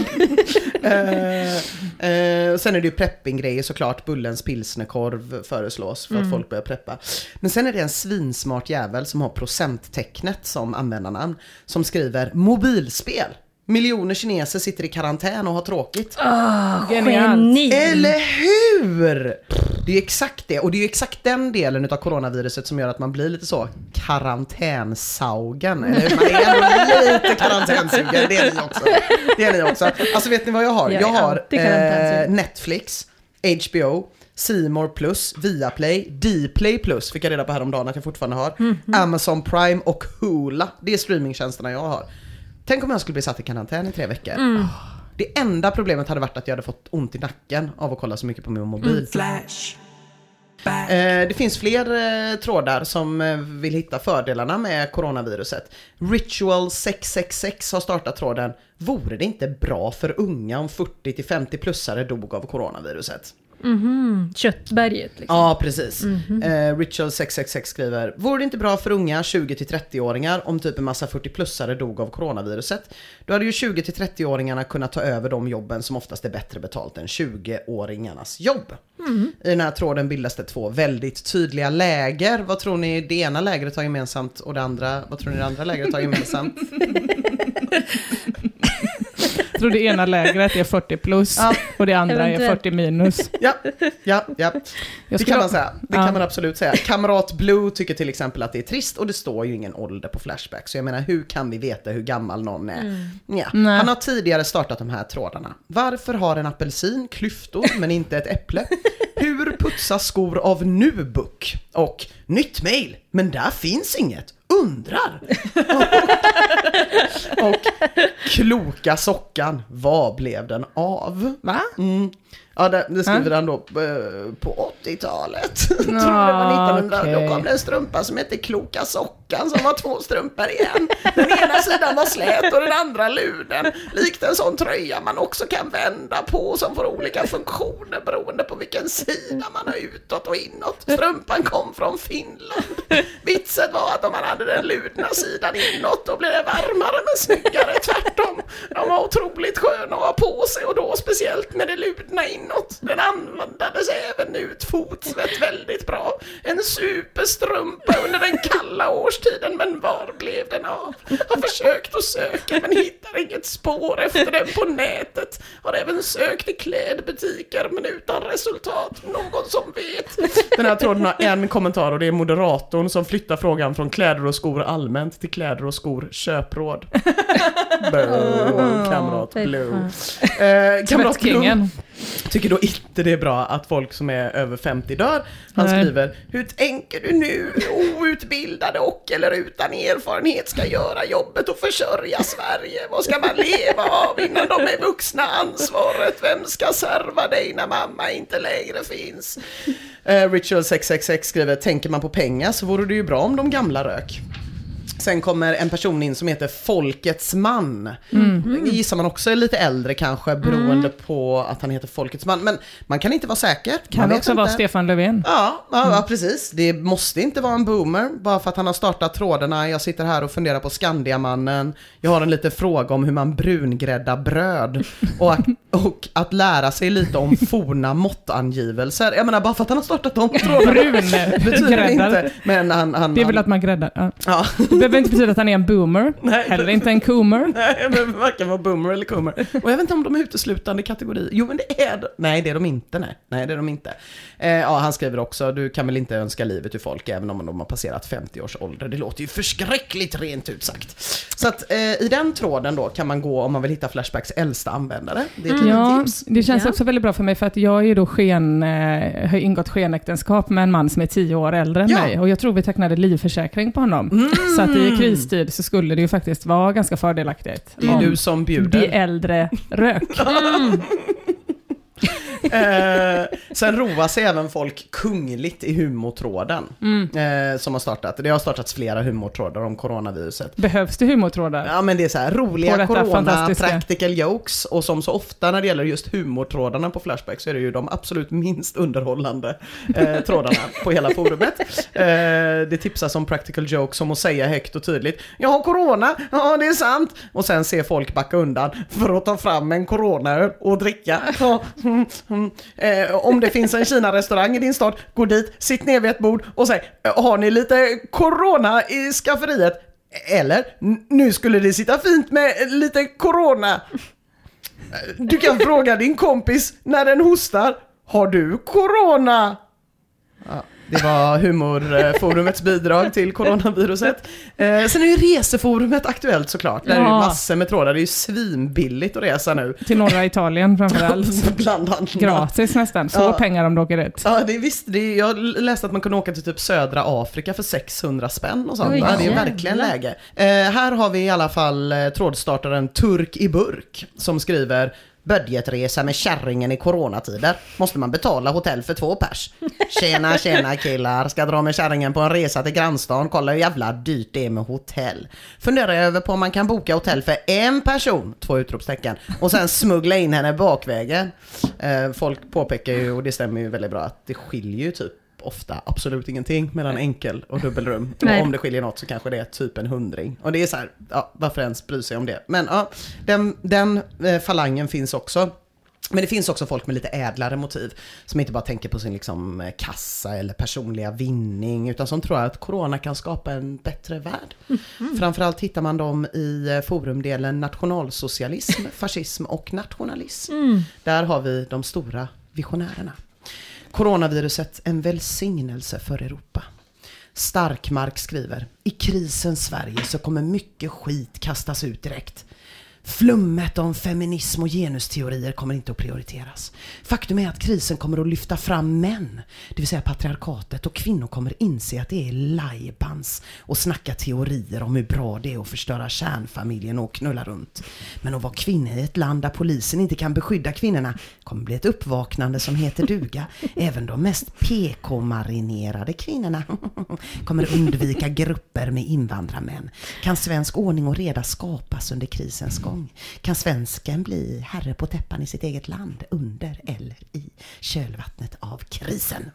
A: Sen är det ju prepping-grejer såklart. Bullens pilsnerkorv föreslås för att folk börjar preppa. Men sen är det en svinsmart jävel som har procenttecknet som användarnamn som skriver mobilspel. Miljoner kineser sitter i karantän och har tråkigt.
C: Geni.
A: Eller hur? Det är exakt det. Och det är ju exakt den delen av coronaviruset som gör att man blir lite så karantänsaugen. Eller man är lite karantänsugen. Det är ni också. Alltså vet ni vad jag har? Jag har Netflix, HBO, C More Plus, Viaplay, Dplay Plus fick jag reda på häromdagen att jag fortfarande har. Amazon Prime och Hula. Det är streamingtjänsterna jag har. Tänk om jag skulle bli satt i karantän i 3 veckor. Det enda problemet hade varit att jag hade fått ont i nacken av att kolla så mycket på min mobil. Det finns fler trådar som vill hitta fördelarna med coronaviruset. Ritual 666 har startat tråden. Vore det inte bra för unga om 40-50-plussare dog av coronaviruset?
C: Köttberget liksom.
A: Ja, precis. Ritual 666 skriver: vore det inte bra för unga 20-30-åringar om typ en massa 40-plussare dog av coronaviruset? Då hade ju 20-30-åringarna kunnat ta över de jobben som oftast är bättre betalt än 20-åringarnas jobb. I den här tråden bildas det 2 väldigt tydliga läger. Vad tror ni det ena lägret har gemensamt och det andra, vad tror ni det andra lägret har gemensamt?
B: Jag tror det ena lägret är 40 plus och det andra är 40 minus.
A: Ja. Det kan man säga. Det kan man absolut säga. Kamrat Blue tycker till exempel att det är trist och det står ju ingen ålder på Flashback. Så jag menar, hur kan vi veta hur gammal någon är? Ja. Han har tidigare startat de här trådarna. Varför har en apelsin klyftor men inte ett äpple? Hur putsas skor av Nubuck? Och nytt mail, men där finns inget. Undrar. Och kloka sockan, vad blev den av?
B: Va?
A: Ja, det skriver han då på 80-talet. Tror det var 1900. Okay. Då kom det en strumpa som hette Kloka sockan som var 2 strumpor igen. Den ena sidan var slät och den andra luden. Likt en sån tröja man också kan vända på som får olika funktioner beroende på vilken sida man har utåt och inåt. Strumpan kom från Finland. Vitsen var att om man hade den ludna sidan inåt då blev det varmare men snyggare tvärtom. De var otroligt sköna att ha på sig och då speciellt med det ludna inåt. Den användes även ut fotsvett väldigt bra. En superstrumpa under den kalla årstiden, men var blev den av? Har försökt att söka men hittar inget spår efter den på nätet. Har även sökt i klädbutiker men utan resultat. Någon som vet. Den här tråden har en kommentar och det är moderatorn som flyttar frågan från kläder och skor allmänt till kläder och skor köpråd. Kamrat Blue. Kamrat Blue tycker då inte det är bra att folk som är över 50 dör. Han skriver: hur tänker du nu? Outbildade och eller utan erfarenhet ska göra jobbet och försörja Sverige. Vad ska man leva av innan de är vuxna? Ansvaret, vem ska serva dig när mamma inte längre finns? Ritual 666 skriver: tänker man på pengar så vore det ju bra om de gamla rök. Sen kommer en person in som heter Folkets man. Gissar man också är lite äldre kanske beroende på att han heter Folkets man. Men man kan inte vara säker.
B: Kan det också vara Stefan Löfven?
A: Ja, precis. Det måste inte vara en boomer bara för att han har startat trådarna. Jag sitter här och funderar på Skandiamannen. Jag har en liten fråga om hur man brungräddar bröd. Och att lära sig lite om forna måttangivelser. Jag menar, bara för att han har startat de trådarna betyder det inte. Men han,
B: det är väl att man gräddar.
A: Ja.
B: behöver inte betyda att han är en boomer. Nej, heller inte en coomer.
A: Nej, jag behöver varken vara boomer eller coomer. Och jag vet inte om de är uteslutande kategori. Jo, men det är de. Nej, det är de inte. Nej, det är de inte. Ja, han skriver också, du kan väl inte önska livet till folk även om de har passerat 50 års ålder. Det låter ju förskräckligt rent ut sagt. Så att i den tråden då kan man gå om man vill hitta Flashbacks äldsta användare. Det är ett tips.
B: Det känns också väldigt bra för mig för att jag är ju då har ingått skenäktenskap med en man som är 10 år äldre än mig. Och jag tror vi tecknade livförsäkring på honom. Så att i kristid så skulle det ju faktiskt vara ganska fördelaktigt.
A: Det är du som bjuder.
B: De äldre rök.
A: Sen roar sig även folk kungligt i humortråden som har startat. Det har startats flera humortrådar om coronaviruset.
B: Behövs det humortrådar?
A: Ja, men det är så här roliga corona-practical jokes, och som så ofta när det gäller just humortrådarna på Flashback så är det ju de absolut minst underhållande trådarna på hela forumet. Det tipsas om practical jokes som att säga högt och tydligt: jag har corona, ja det är sant. Och sen ser folk backa undan för att ta fram en coronaöl och dricka. Om det finns en Kina-restaurang i din stad, gå dit, sitt ner vid ett bord och säg: har ni lite corona i skafferiet? Eller, nu skulle det sitta fint med lite corona. Du kan fråga din kompis när den hostar: har du corona? Ja. Det var humorforumets bidrag till coronaviruset. Sen är ju reseforumet aktuellt såklart. Där är ju massor med trådar. Det är ju svinbilligt att resa nu.
B: Till norra Italien framförallt.
A: Bland annat.
B: Gratis nästan. Så pengar om du åker ut.
A: Ja, det är visst. Jag läste att man kunde åka till typ södra Afrika för 600 spänn och sånt. Det är verkligen läge. Här har vi i alla fall trådstartaren Turk i burk som skriver: budgetresa med kärringen i coronatider. Måste man betala hotell för 2 pers? Tjena killar. Ska dra med kärringen på en resa till grannstan. Kolla hur jävla dyrt det är med hotell. Funderar jag över på om man kan boka hotell för en person. 2 utropstecken. Och sen smuggla in henne bakvägen. Folk påpekar ju, och det stämmer ju väldigt bra, att det skiljer ju typ ofta absolut ingenting mellan enkel och dubbelrum. Och om det skiljer något så kanske det är typ en 100. Och det är så här, varför ens bry sig om det? Men ja, den falangen finns också. Men det finns också folk med lite ädlare motiv som inte bara tänker på sin liksom kassa eller personliga vinning, utan som tror att corona kan skapa en bättre värld. Framförallt hittar man dem i forumdelen nationalsocialism, fascism och nationalism. Där har vi de stora visionärerna. Coronaviruset en välsignelse för Europa. Starkmark skriver: i krisens Sverige så kommer mycket skit kastas ut direkt. Flummet om feminism och genusteorier kommer inte att prioriteras. Faktum är att krisen kommer att lyfta fram män, det vill säga patriarkatet, och kvinnor kommer inse att det är lajbans och snacka teorier om hur bra det är att förstöra kärnfamiljen och knulla runt. Men att vara kvinna i ett land där polisen inte kan beskydda kvinnorna kommer bli ett uppvaknande som heter duga. Även de mest PK-marinerade kvinnorna kommer undvika grupper med invandrarmän. Kan svensk ordning och reda skapas under krisens gång? Kan svensken bli herre på täppan i sitt eget land under eller i kölvattnet av krisen?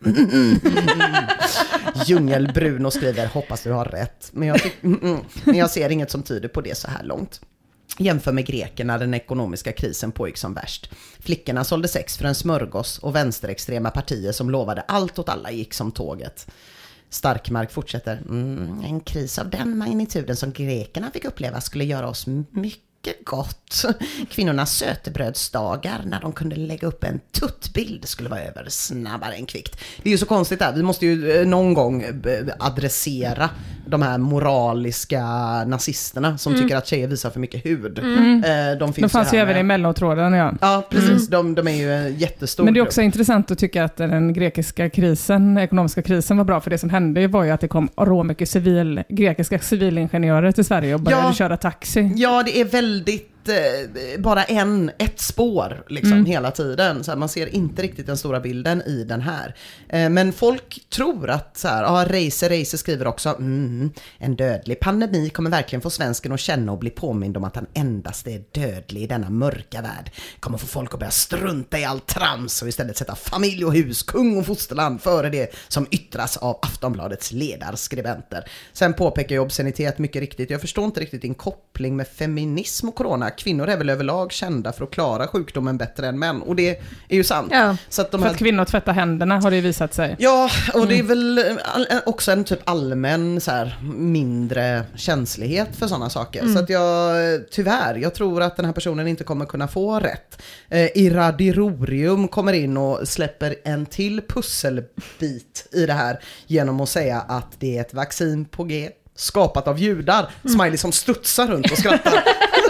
A: Djungel Bruno skriver: hoppas du har rätt. Men jag ser inget som tyder på det så här långt. Jämför med grekerna, den ekonomiska krisen pågick som värst. Flickorna sålde sex för en smörgås och vänsterextrema partier som lovade allt åt alla gick som tåget. Starkmark fortsätter: en kris av den magnituden som grekerna fick uppleva skulle göra oss mycket gott. Kvinnornas sötebrödsdagar när de kunde lägga upp en tuttbild skulle vara över snabbare än kvickt. Det är ju så konstigt där. Vi måste ju någon gång adressera de här moraliska nazisterna som tycker att tjejer visar för mycket hud.
B: De fanns ju även i mellotråden,
A: Ja, precis. De är ju en jättestor.
B: Men det är också intressant att tycka att den grekiska krisen, ekonomiska krisen var bra, för det som hände var ju att det kom mycket grekiska civilingenjörer till Sverige och började köra taxi. Ja, det är väldigt bara ett spår liksom, hela tiden. Så här, man ser inte riktigt den stora bilden i den här. Men folk tror att så här, Reiser skriver också: en dödlig pandemi kommer verkligen få svensken att känna och bli påmind om att han endast är dödlig i denna mörka värld. Kommer få folk att börja strunta i allt trams och istället sätta familj och hus, kung och fosterland före det som yttras av Aftonbladets ledarskribenter. Sen påpekar ju obscenitet mycket riktigt. Jag förstår inte riktigt din koppling med feminism och corona.
A: kvinnor är väl överlag kända för att klara sjukdomen bättre än män. Och det är ju sant.
B: Ja, så att för att kvinnor tvättar händerna har det ju visat sig.
A: Ja, och det är väl också en typ allmän så här, mindre känslighet för sådana saker. Så att jag tror att den här personen inte kommer kunna få rätt. Iradirorium kommer in och släpper en till pusselbit i det här genom att säga att det är ett vaccin på G skapat av judar. Smiley som studsar runt och skrattar.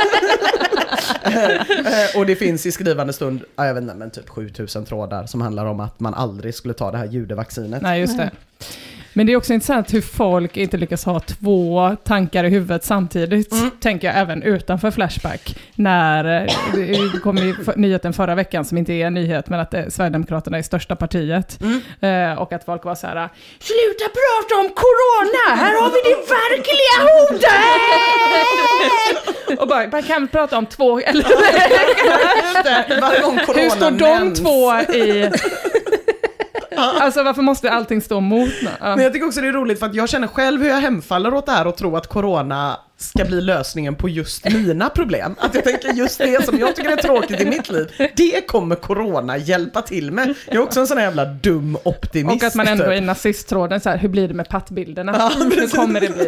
A: Och det finns i skrivande stund, jag vet inte, men typ 7000 trådar som handlar om att man aldrig skulle ta det här judevaccinet.
B: Nej, just det. Men det är också intressant hur folk inte lyckas ha 2 tankar i huvudet samtidigt, tänker jag även utanför Flashback. När det kom i nyheten förra veckan, som inte är en nyhet, men att Sverigedemokraterna är största partiet. Och att folk var så här: sluta prata om corona, här har vi det verkliga hotet! Och bara, man kan prata om 2, eller hur står de 2 i... Alltså varför måste allting stå mot?
A: Men jag tycker också det är roligt för att jag känner själv hur jag hemfaller åt det här och tror att corona ska bli lösningen på just mina problem. Att jag tänker just det som jag tycker är tråkigt i mitt liv, det kommer corona hjälpa till med. Jag är också en sån här jävla dum optimist.
B: Och att man ändå i nazisttråden så här, hur blir det med pattbilderna? Ja, hur kommer det bli?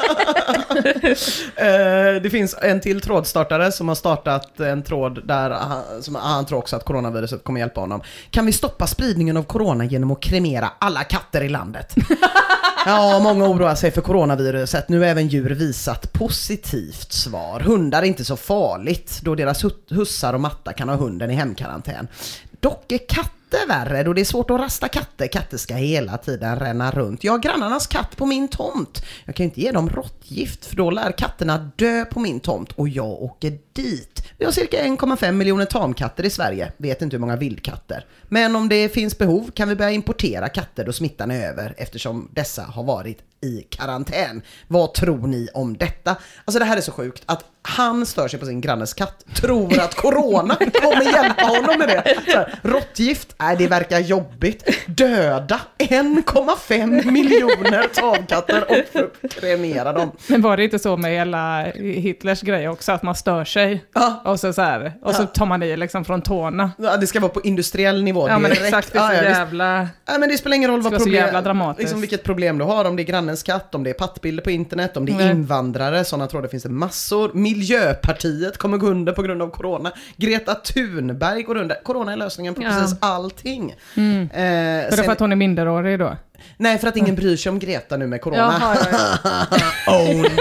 A: Det finns en till trådstartare som har startat en tråd där han tror också att coronaviruset kommer hjälpa honom. Kan vi stoppa spridningen av corona genom att kremera alla katter i landet? Ja, många oroar sig för coronaviruset. Nu är även djur visat positivt svar. Hundar är inte så farligt då deras hussar och matta kan ha hunden i hemkarantän. Dock är katter värre då det är svårt att rasta katter. Katter ska hela tiden ränna runt. Jag har grannarnas katt på min tomt. Jag kan inte ge dem råttgift för då lär katterna dö på min tomt och jag åker dit. Vi har cirka 1,5 miljoner tamkatter i Sverige. Vet inte hur många vildkatter. Men om det finns behov kan vi börja importera katter då smittan är över eftersom dessa har varit i karantän. Vad tror ni om detta? Alltså det här är så sjukt att han stör sig på sin grannes katt, tror att corona kommer hjälpa honom med det. Så här, råttgift, det verkar jobbigt. Döda 1,5 miljoner tamkatter och kremera dem.
B: Men var det inte så med hela Hitlers grej också, att man stör sig? Ja. Och så här, och så tar man i liksom från tårna.
A: Ja, det ska vara på industriell nivå.
B: Ja, men exakt, det är så jävla...
A: Ja, men det spelar ingen roll vad
B: problem,
A: liksom vilket problem du har, om det är grannens katt, om det är pattbilder på internet, om det är invandrare, sådana trådar finns det massor. Miljöpartiet kommer gå under på grund av corona. Greta Thunberg går under. Corona är lösningen på precis allting.
B: För att hon är minderårig då?
A: Nej, för att ingen bryr sig om Greta nu med corona. Owned.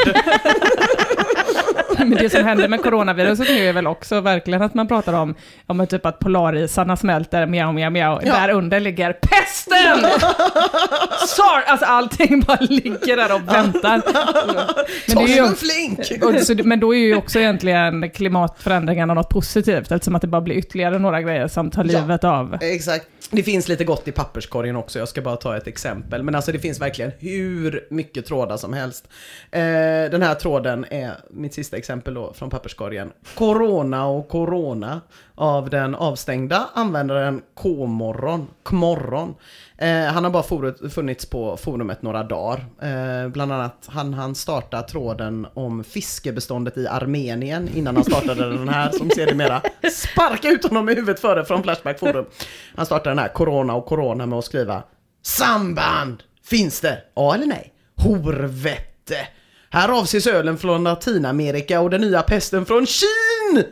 B: Men det som händer med coronaviruset nu är väl också verkligen att man pratar om typ att polarisarna smälter, mjau, mjau, mjau. Ja. Där under ligger pesten! Alltså allting bara ligger där och väntar. Men, det är ju, flink. Men då är ju också egentligen klimatförändringarna något positivt, eftersom att det bara blir ytterligare några grejer som tar livet av.
A: Exakt. Det finns lite gott i papperskorgen också. Jag ska bara ta ett exempel. Men alltså det finns verkligen hur mycket trådar som helst. Den här tråden är mitt sista exempel då från papperskorgen. Corona och corona av den avstängda användaren Kmorron. Han har bara funnits på forumet några dagar. Bland annat han startade tråden om fiskebeståndet i Armenien innan han startade den här som sedermera sparka ut honom i huvudet före från Flashback forum. Han startade den här corona och corona med att skriva: samband! Finns det? Ja eller nej? Horvette! Här avses ölen från Latinamerika och den nya pesten från Kina!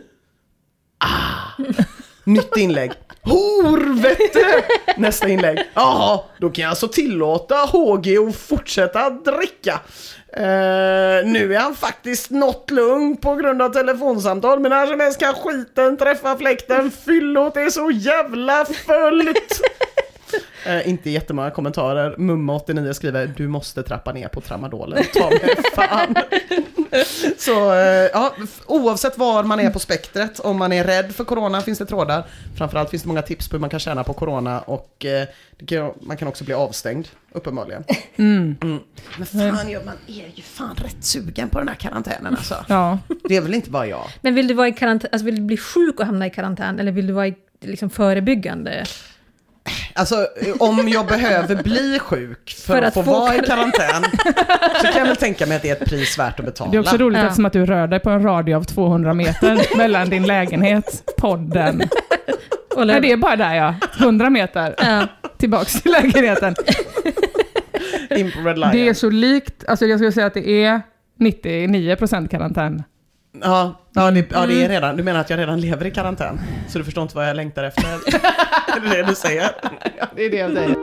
A: Nytt inlägg. Horvette! Nästa inlägg. Jaha, då kan jag alltså tillåta HG att fortsätta dricka. Nu är han faktiskt något lugn på grund av telefonsamtal, men när som helst kan skiten träffa fläkten. Fyllot är så jävla fullt. Inte jättemånga kommentarer. Mumma89 skriver: du måste trappa ner på tramadolen. Ta mig fan. Så ja, oavsett var man är på spektret, om man är rädd för corona finns det trådar. Framförallt finns det många tips på hur man kan tjäna på corona. Och man kan också bli avstängd, uppenbarligen. Men fan, man är ju fan rätt sugen på den här karantänen alltså. Ja. Det är väl inte bara jag.
C: Men vill du vara i karantän, alltså vill du bli sjuk och hamna i karantän, eller vill du vara i liksom förebyggande?
A: Alltså om jag behöver bli sjuk för att få vara i karantän så kan jag väl tänka mig att det är ett pris värt att betala.
B: Det är också roligt eftersom att du rör dig på en radie av 200 meter mellan din lägenhet, podden. Nej, det är bara där 100 meter tillbaks till lägenheten.
A: In på Red Lion.
B: Det är så likt, alltså jag skulle säga att det är 99% karantän.
A: Ja, det är redan. Du menar att jag redan lever i karantän? Så du förstår inte vad jag längtar efter? Är det du säger?
B: Ja, det är det jag säger.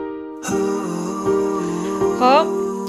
C: Ja,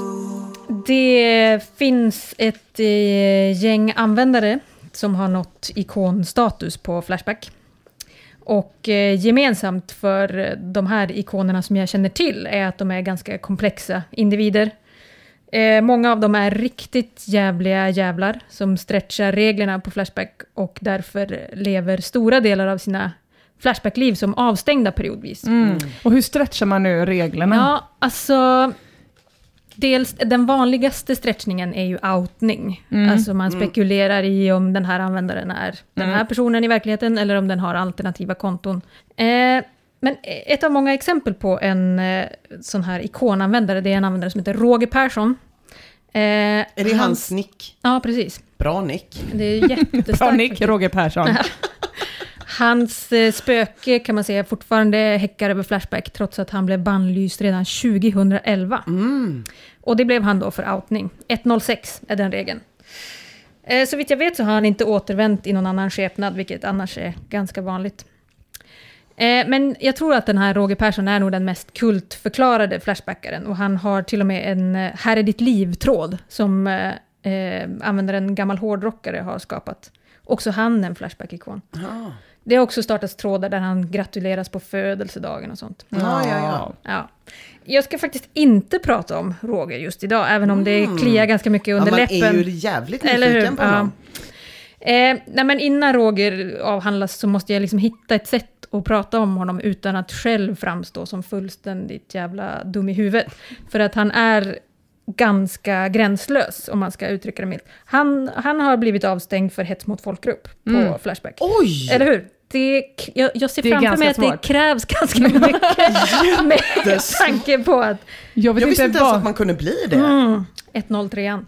C: det finns ett gäng användare som har nått ikonstatus på Flashback. Och gemensamt för de här ikonerna som jag känner till är att de är ganska komplexa individer. Många av dem är riktigt jävliga jävlar som stretchar reglerna på Flashback och därför lever stora delar av sina Flashback-liv som avstängda periodvis.
B: Och hur stretchar man nu reglerna?
C: Ja, alltså dels den vanligaste stretchningen är ju outning. Alltså man spekulerar i om den här användaren är den här personen i verkligheten eller om den har alternativa konton. Men ett av många exempel på en sån här ikonanvändare, det är en användare som heter Roger Persson.
A: Är det hans nick?
C: Ja, precis.
A: Bra nick.
C: Det är jättestarkt.
B: Bra nick, Roger Persson.
C: Hans spöke kan man säga fortfarande häckar över Flashback trots att han blev bannlyst redan 2011. Och det blev han då för outning. 106 är den regeln. Så vitt jag vet så har han inte återvänt i någon annan skepnad, vilket annars är ganska vanligt. Men jag tror att den här Roger Persson är nog den mest kultförklarade Flashbackaren. Och han har till och med en Här är ditt liv-tråd som använder en gammal hårdrockare har skapat. Också han en Flashback-ikon. Det har också startats trådar där han gratuleras på födelsedagen och sånt. Ja. Jag ska faktiskt inte prata om Roger just idag, även om det kliar ganska mycket under läppen.
A: Man är ju jävligt nyfiken på honom.
C: Nej, men innan Roger avhandlas så måste jag liksom hitta ett sätt att prata om honom utan att själv framstå som fullständigt jävla dum i huvudet. För att han är ganska gränslös, om man ska uttrycka det milt. Han har blivit avstängd för hets mot folkgrupp på Flashback.
A: Oj!
C: Eller hur? Jag ser framför mig att det krävs ganska mycket med tanke på att...
A: Jag visste inte ens att man kunde bli det.
C: 103.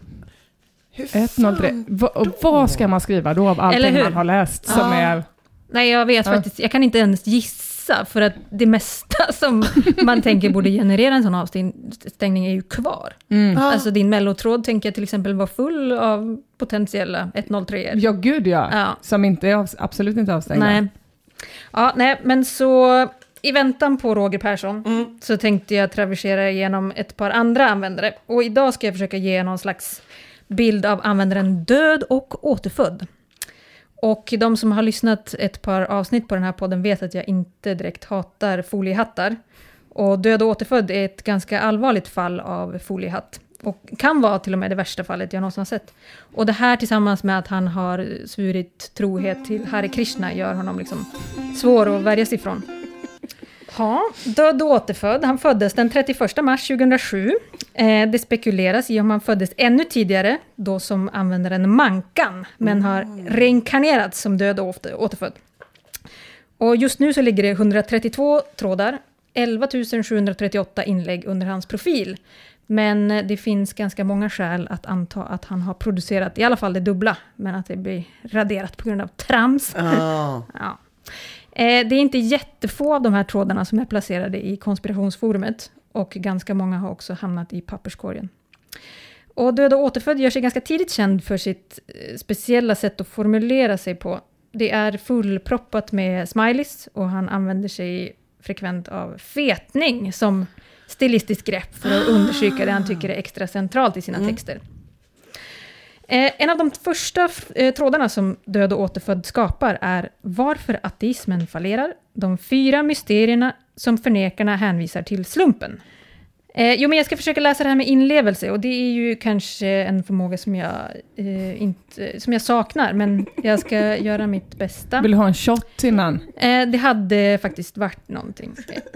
B: 103. Vad ska man skriva då av allting man har läst som är...
C: Nej, jag vet faktiskt. Jag kan inte ens gissa för att det mesta som man tänker borde generera en sån avstängning är ju kvar. Alltså din mellotråd tänker jag till exempel var full av potentiella 103.
B: Ja, gud ja. Som inte är absolut inte avstängda.
C: Nej. Ja, nej, men så i väntan på Roger Persson så tänkte jag traversera igenom ett par andra användare. Och idag ska jag försöka ge någon slags bild av användaren död och återfödd. Och de som har lyssnat ett par avsnitt på den här podden vet att jag inte direkt hatar foliehattar. Och död och återfödd är ett ganska allvarligt fall av foliehatt. Och kan vara till och med det värsta fallet jag någonsin har sett. Och det här tillsammans med att han har svurit trohet till Hare Krishna gör honom liksom svår att värja sig ifrån. Ja, död och återfödd. Han föddes den 31 mars 2007. Det spekuleras i om han föddes ännu tidigare, då som användaren Mankan, men har reinkarnerats som död och återfödd. Och just nu så ligger det 132 trådar, 11 738 inlägg under hans profil. Men det finns ganska många skäl att anta att han har producerat i alla fall det dubbla, men att det blir raderat på grund av trams. Ja. Det är inte jättefå av de här trådarna som är placerade i konspirationsforumet och ganska många har också hamnat i papperskorgen. Och död och återfödd gör sig ganska tidigt känd för sitt speciella sätt att formulera sig på. Det är fullproppat med smileys och han använder sig frekvent av fetning som stilistiskt grepp för att undersöka det han tycker är extra centralt i sina texter. En av de första trådarna som död och återfödd skapar är varför ateismen fallerar, de 4 mysterierna som förnekarna hänvisar till slumpen. Men jag ska försöka läsa det här med inlevelse och det är ju kanske en förmåga som jag saknar, men jag ska göra mitt bästa.
B: Vill du ha en shot innan?
C: Det hade faktiskt varit någonting.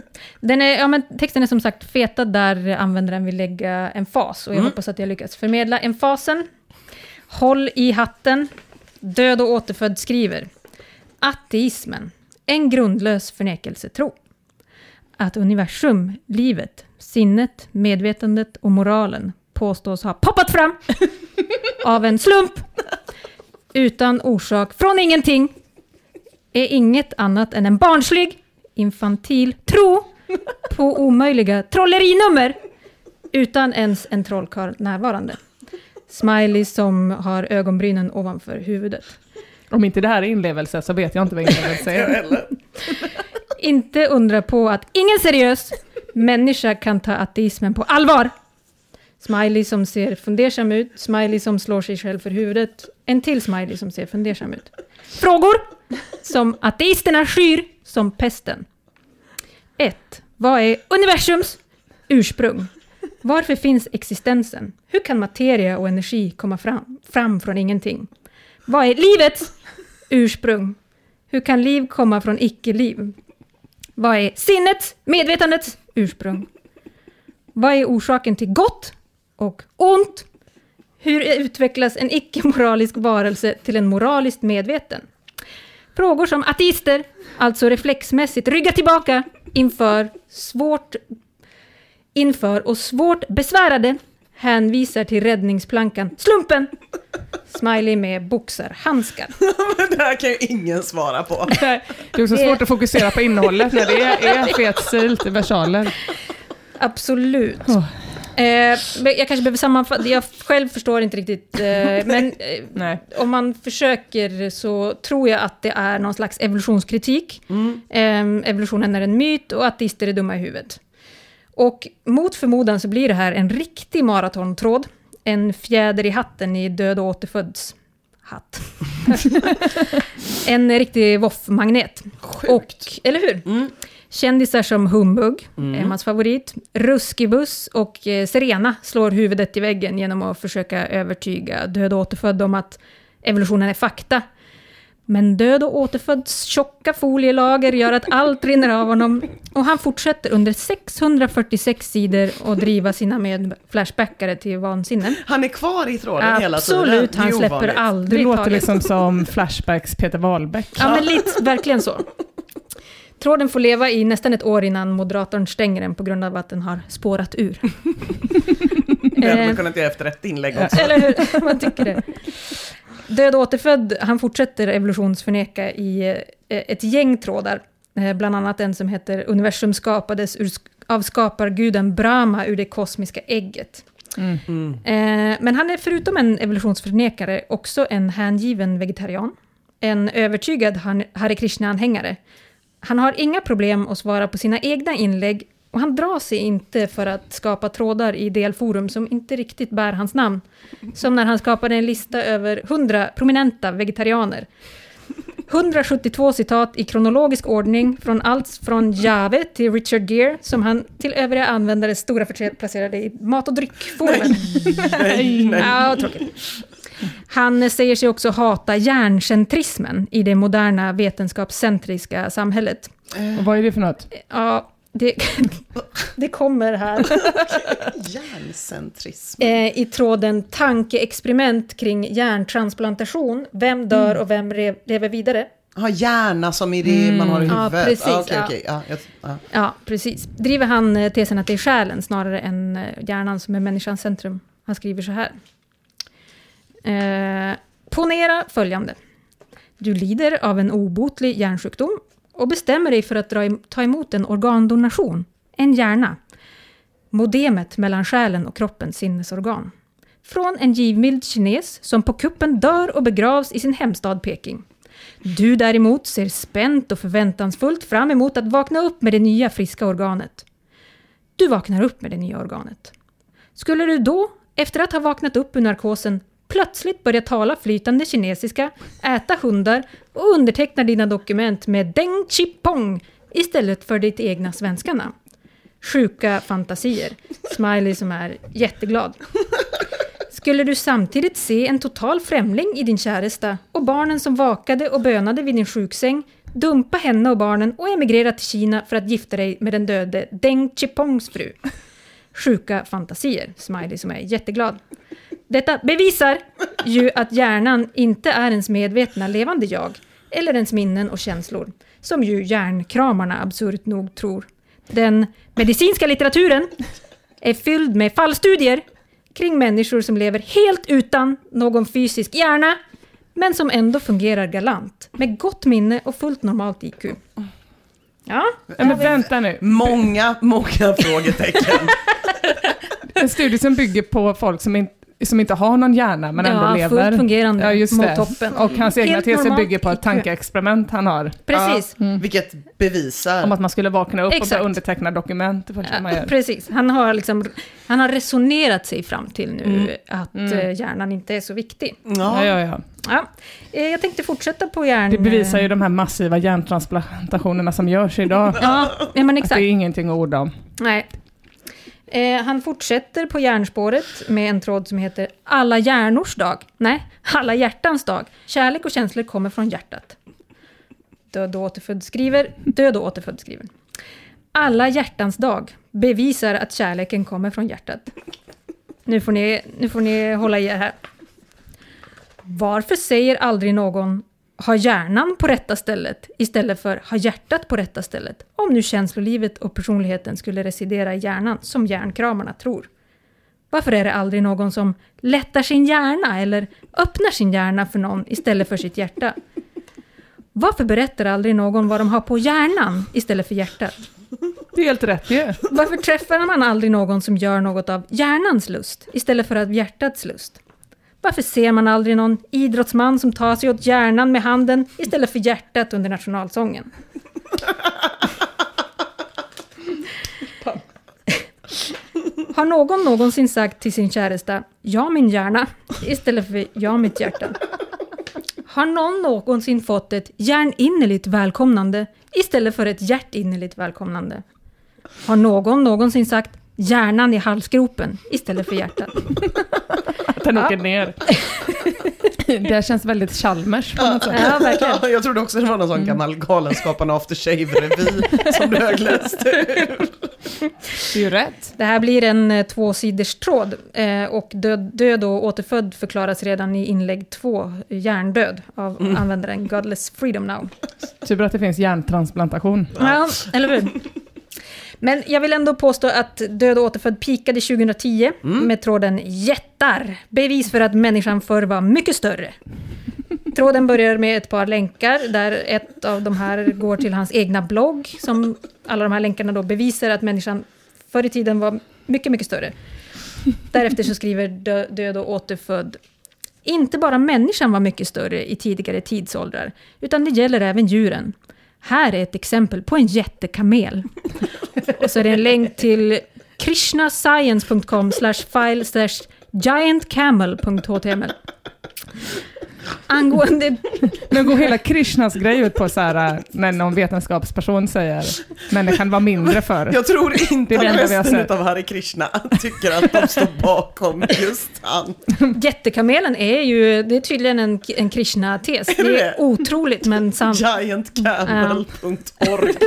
C: Texten är som sagt fetad där användaren vill lägga en fas och jag hoppas att jag lyckas förmedla en fasen. Håll i hatten. Död och återfödd skriver: ateismen, en grundlös förnekelsetro. att universum, livet, sinnet, medvetandet och moralen påstås ha poppat fram av en slump utan orsak från ingenting är inget annat än en barnslig, infantil tro på omöjliga trollerinummer utan ens en trollkarl närvarande. Smiley som har ögonbrynen ovanför huvudet.
B: Om inte det här är inlevelse så vet jag inte vad inlevelse är.
C: Inte undra på att ingen seriös människa kan ta ateismen på allvar. Smiley som ser fundersam ut. Smiley som slår sig själv för huvudet. En till smiley som ser fundersam ut. Frågor som ateisterna skyr som pesten. 1. Vad är universums ursprung? Varför finns existensen? Hur kan materia och energi komma fram från ingenting? Vad är livets ursprung? Hur kan liv komma från icke-liv? Vad är sinnets, medvetandets ursprung? Vad är orsaken till gott och ont? Hur utvecklas en icke-moralisk varelse till en moraliskt medveten? Frågor som ateister, alltså reflexmässigt rygga tillbaka inför och svårt besvärade, hänvisar till räddningsplankan slumpen. Smiley med boxarhandskar.
A: Men det här kan ju ingen svara på.
B: Det är också svårt att fokusera på innehållet när det är fet stil till versaler.
C: Absolut. Jag kanske behöver sammanfatta. Jag själv förstår inte riktigt. Men om man försöker så tror jag att det är någon slags evolutionskritik. Evolutionen är en myt och ateister är dumma i huvudet. Och mot förmodan så blir det här en riktig maratontråd. En fjäder i hatten i död och återföds hatt. En riktig Voff-magnet.
A: Sjukt.
C: Eller hur? Kändisar som Humbug, Emmas favorit, Ruskibus och Serena slår huvudet i väggen genom att försöka övertyga död och återfödd om att evolutionen är fakta. Men död och återfödds tjocka folielager gör att allt rinner av honom och han fortsätter under 646 sidor att driva sina med-flashbackare till vansinnen.
A: Han är kvar i tråden hela tiden.
C: Absolut, han släpper aldrig.
B: Det låter liksom som flashbacks Peter Wahlbeck.
C: Ja, men lite, verkligen så. Tråden får leva i nästan ett år innan moderatorn stänger den på grund av att den har spårat ur.
A: Det hade man kunnat göra efter ett inlägg också.
C: Eller hur? Man tycker det. Död och återfödd, han fortsätter evolutionsförneka i ett gäng trådar. Bland annat en som heter Universum skapades av skaparguden Brahma ur det kosmiska ägget. Men han är förutom en evolutionsförnekare också en hängiven vegetarian. En övertygad Hare Krishna-anhängare. Han har inga problem att svara på sina egna inlägg och han drar sig inte för att skapa trådar i delforum som inte riktigt bär hans namn. Som när han skapade en lista över 100 prominenta vegetarianer. 172 citat i kronologisk ordning från allt från Jave till Richard Gere som han till övriga användare stora förtret placerade i mat- och dryckforumen.
A: Nej.
C: Ja, tråkigt. Han säger sig också hata hjärncentrismen i det moderna vetenskapscentriska samhället.
B: Och vad är det för något?
C: Ja, det kommer här.
A: Hjärncentrism.
C: I tråden tankeexperiment kring hjärntransplantation. Vem dör och vem lever vidare?
A: Ha hjärna som i det man har i huvudet.
C: Ja, precis.
A: Okay.
C: Ja, precis. Driver han tesen att det är själen snarare än hjärnan som är människans centrum. Han skriver så här. Ponera följande. Du lider av en obotlig hjärnsjukdom och bestämmer dig för att ta emot en organdonation, en hjärna. Modemet mellan själen och kroppens sinnesorgan. Från en givmild kines som på kuppen dör och begravs i sin hemstad Peking. Du däremot ser spänt och förväntansfullt fram emot att vakna upp med det nya friska organet. Du vaknar upp med det nya organet. Skulle du då, efter att ha vaknat upp ur narkosen, plötsligt börja tala flytande kinesiska, äta hundar och underteckna dina dokument med Deng Chipong istället för ditt egna svenska namn? Sjuka fantasier. Smiley som är jätteglad. Skulle du samtidigt se en total främling i din käresta och barnen som vakade och bönade vid din sjuksäng, dumpa henne och barnen och emigrera till Kina för att gifta dig med den döde Deng Chipongs fru? Sjuka fantasier. Smiley som är jätteglad. Detta bevisar ju att hjärnan inte är ens medvetna levande jag, eller ens minnen och känslor, som ju hjärnkramarna absurt nog tror. Den medicinska litteraturen är fylld med fallstudier kring människor som lever helt utan någon fysisk hjärna, men som ändå fungerar galant, med gott minne och fullt normalt IQ. Ja,
B: men vänta nu.
A: Många frågetecken.
B: En studie som bygger på folk som inte har någon hjärna men ändå lever.
C: Fullt fungerande mot toppen.
B: Och hans egna teser bygger på ett tankeexperiment han har.
C: Precis.
A: Vilket bevisar.
B: Om att man skulle vakna upp och börja underteckna dokument.
C: Precis. Han har resonerat sig fram till nu att hjärnan inte är så viktig.
B: Ja.
C: Jag tänkte fortsätta på hjärnan.
B: Det bevisar ju de här massiva hjärntransplantationerna som görs idag.
C: Ja, men exakt.
B: Att det är ingenting att orda om.
C: Nej. Han fortsätter på hjärnspåret med en tråd som heter Alla hjärnors dag. Nej, Alla hjärtans dag. Kärlek och känslor kommer från hjärtat. Död och återfödd skriver. Alla hjärtans dag bevisar att kärleken kommer från hjärtat. Nu får ni hålla i er här. Varför säger aldrig någon ha hjärnan på rätta stället istället för ha hjärtat på rätta stället? Om nu känslolivet och personligheten skulle residera i hjärnan som hjärnkramarna tror. Varför är det aldrig någon som lättar sin hjärna eller öppnar sin hjärna för någon istället för sitt hjärta? Varför berättar aldrig någon vad de har på hjärnan istället för hjärtat?
B: Det är helt rätt ju.
C: Varför träffar man aldrig någon som gör något av hjärnans lust istället för av hjärtats lust? Varför ser man aldrig någon idrottsman som tar sig åt hjärnan med handen istället för hjärtat under nationalsången? Har någon någonsin sagt till sin käresta, ja min hjärna, istället för ja mitt hjärta? Har någon någonsin fått ett hjärninnerligt välkomnande istället för ett hjärtinnerligt välkomnande? Har någon någonsin sagt hjärnan i halsgropen istället för hjärtat?
B: Den åker ner. Det känns väldigt Chalmers på något sätt.
C: Ja, verkligen.
A: Jag trodde också det var någon sån gammal Galenskaparna After Shave-revy som du högläste ur.
B: Det är ju rätt.
C: Det här blir en 2-siders tråd och död och återfödd förklaras redan i inlägg 2, hjärndöd, av användaren Godless Freedom Now.
B: Typ att det finns hjärntransplantation.
C: Ja, eller hur? Men jag vill ändå påstå att död och återfödd pikade 2010 med tråden jättar. Bevis för att människan förr var mycket större. Tråden börjar med ett par länkar där ett av de här går till hans egna blogg, som alla de här länkarna då bevisar att människan förr i tiden var mycket, mycket större. Därefter så skriver död och återfödd: inte bara människan var mycket större i tidigare tidsåldrar, utan det gäller även djuren. Här är ett exempel på en jättekamel. Och så är det en länk till krishnascience.com/file/giantcamel.html. Angående...
B: Nu går hela Krishnas grej ut på så här, när någon vetenskapsperson säger människan var mindre för.
A: Jag tror inte att resten av Hare Krishna tycker att de står bakom just han.
C: Jättekamelen det är tydligen en Krishna-tes. Det är otroligt men sant.
A: Giantcamel.org.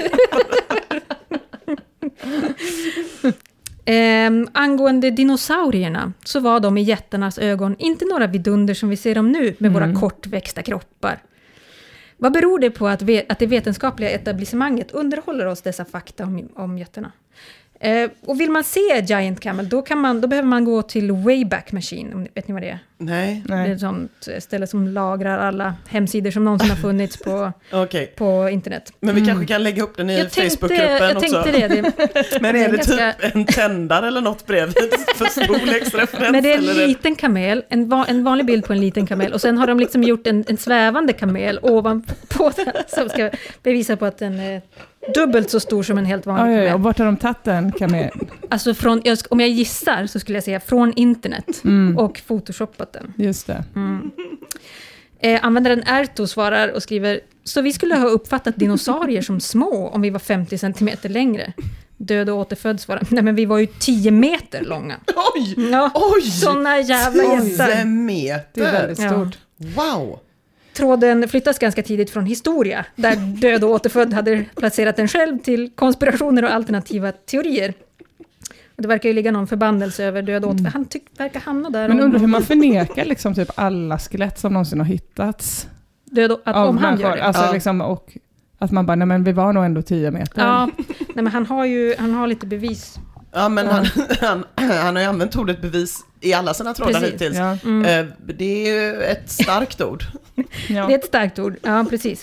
C: Angående dinosaurierna så var de i jättarnas ögon inte några vidunder som vi ser dem nu med våra kortväxta kroppar. Vad beror det på att det vetenskapliga etablissemanget underhåller oss dessa fakta om jättarna? Och vill man se Giant Camel, då behöver man gå till Wayback Machine. Vet ni vad det är?
A: Nej.
C: Det är ett sånt ställe som lagrar alla hemsidor som någonsin har funnits på internet.
A: Men vi kanske kan lägga upp den i Facebookgruppen också.
C: Jag tänkte det.
A: Men är det typ en tändare eller något bredvid för storleksreferens?
C: Men det är en liten kamel, en vanlig bild på en liten kamel. Och sen har de liksom gjort en svävande kamel ovanpå den som ska bevisa på att den är dubbelt så stor som en helt vanlig kamel.
B: Och vart har de tagit den kamel?
C: Alltså om jag gissar så skulle jag säga från internet och photoshoppat den.
B: Just det.
C: Användaren Erto svarar och skriver: så vi skulle ha uppfattat dinosaurier som små om vi var 50 centimeter längre. Död och återfödd svarar: nej men vi var ju 10 meter långa.
A: Oj!
C: Ja,
A: Oj!
C: Såna jävla jättar.
A: 10 meter!
B: Det är väldigt stort.
A: Ja. Wow!
C: Tråden flyttas ganska tidigt från historia, där död och återfödd hade placerat den själv, till konspirationer och alternativa teorier. Och det verkar ju ligga någon förbannelse över död och återfödd. Han verkar hamna där.
B: Men undrar hur man förnekar liksom typ alla skelett som någonsin har hittats.
C: Död och, om han gör det.
B: Alltså liksom, och Att man bara, nej men vi var nog ändå 10 meter.
C: Ja, nej, men han har lite bevis.
A: Ja, men han har ju använt ordet bevis i alla sina trådar hittills. Ja. Det är ju ett starkt ord.
C: Ja. Det är ett starkt ord, ja precis.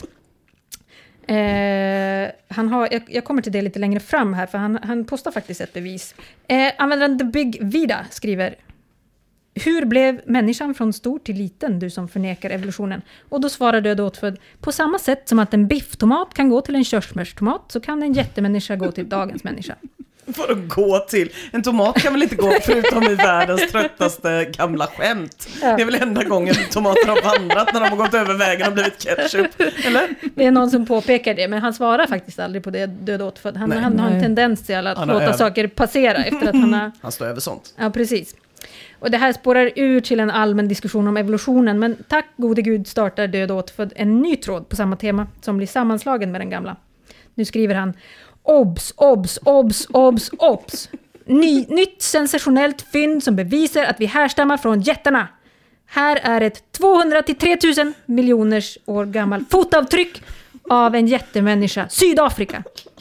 C: Jag kommer till det lite längre fram här, för han postar faktiskt ett bevis. Användaren The Big Vida skriver: hur blev människan från stor till liten, du som förnekar evolutionen? Och då svarar Död och återfödd: på samma sätt som att en bifftomat kan gå till en körsbärstomat, så kan en jättemänniska gå till dagens människa.
A: För att gå till. En tomat kan väl inte gå förutom i världens tröttaste gamla skämt. Ja. Det är väl enda gången tomater har vandrat, när de har gått över vägen och blivit ketchup, eller?
C: Det är någon som påpekar det, men han svarar faktiskt aldrig på det, Död och återfödd. Han har en tendens till att låta saker passera efter att han
A: står över sånt.
C: Ja, precis. Och det här spårar ur till en allmän diskussion om evolutionen, men tack gode gud startar Död och återfödd en ny tråd på samma tema som blir sammanslagen med den gamla. Nu skriver han: obs, obs, obs, obs, obs. Nytt sensationellt fynd som bevisar att vi härstammar från jättarna. Här är ett 200-3000 miljoners år gammal fotavtryck av en jättemänniska, Sydafrika.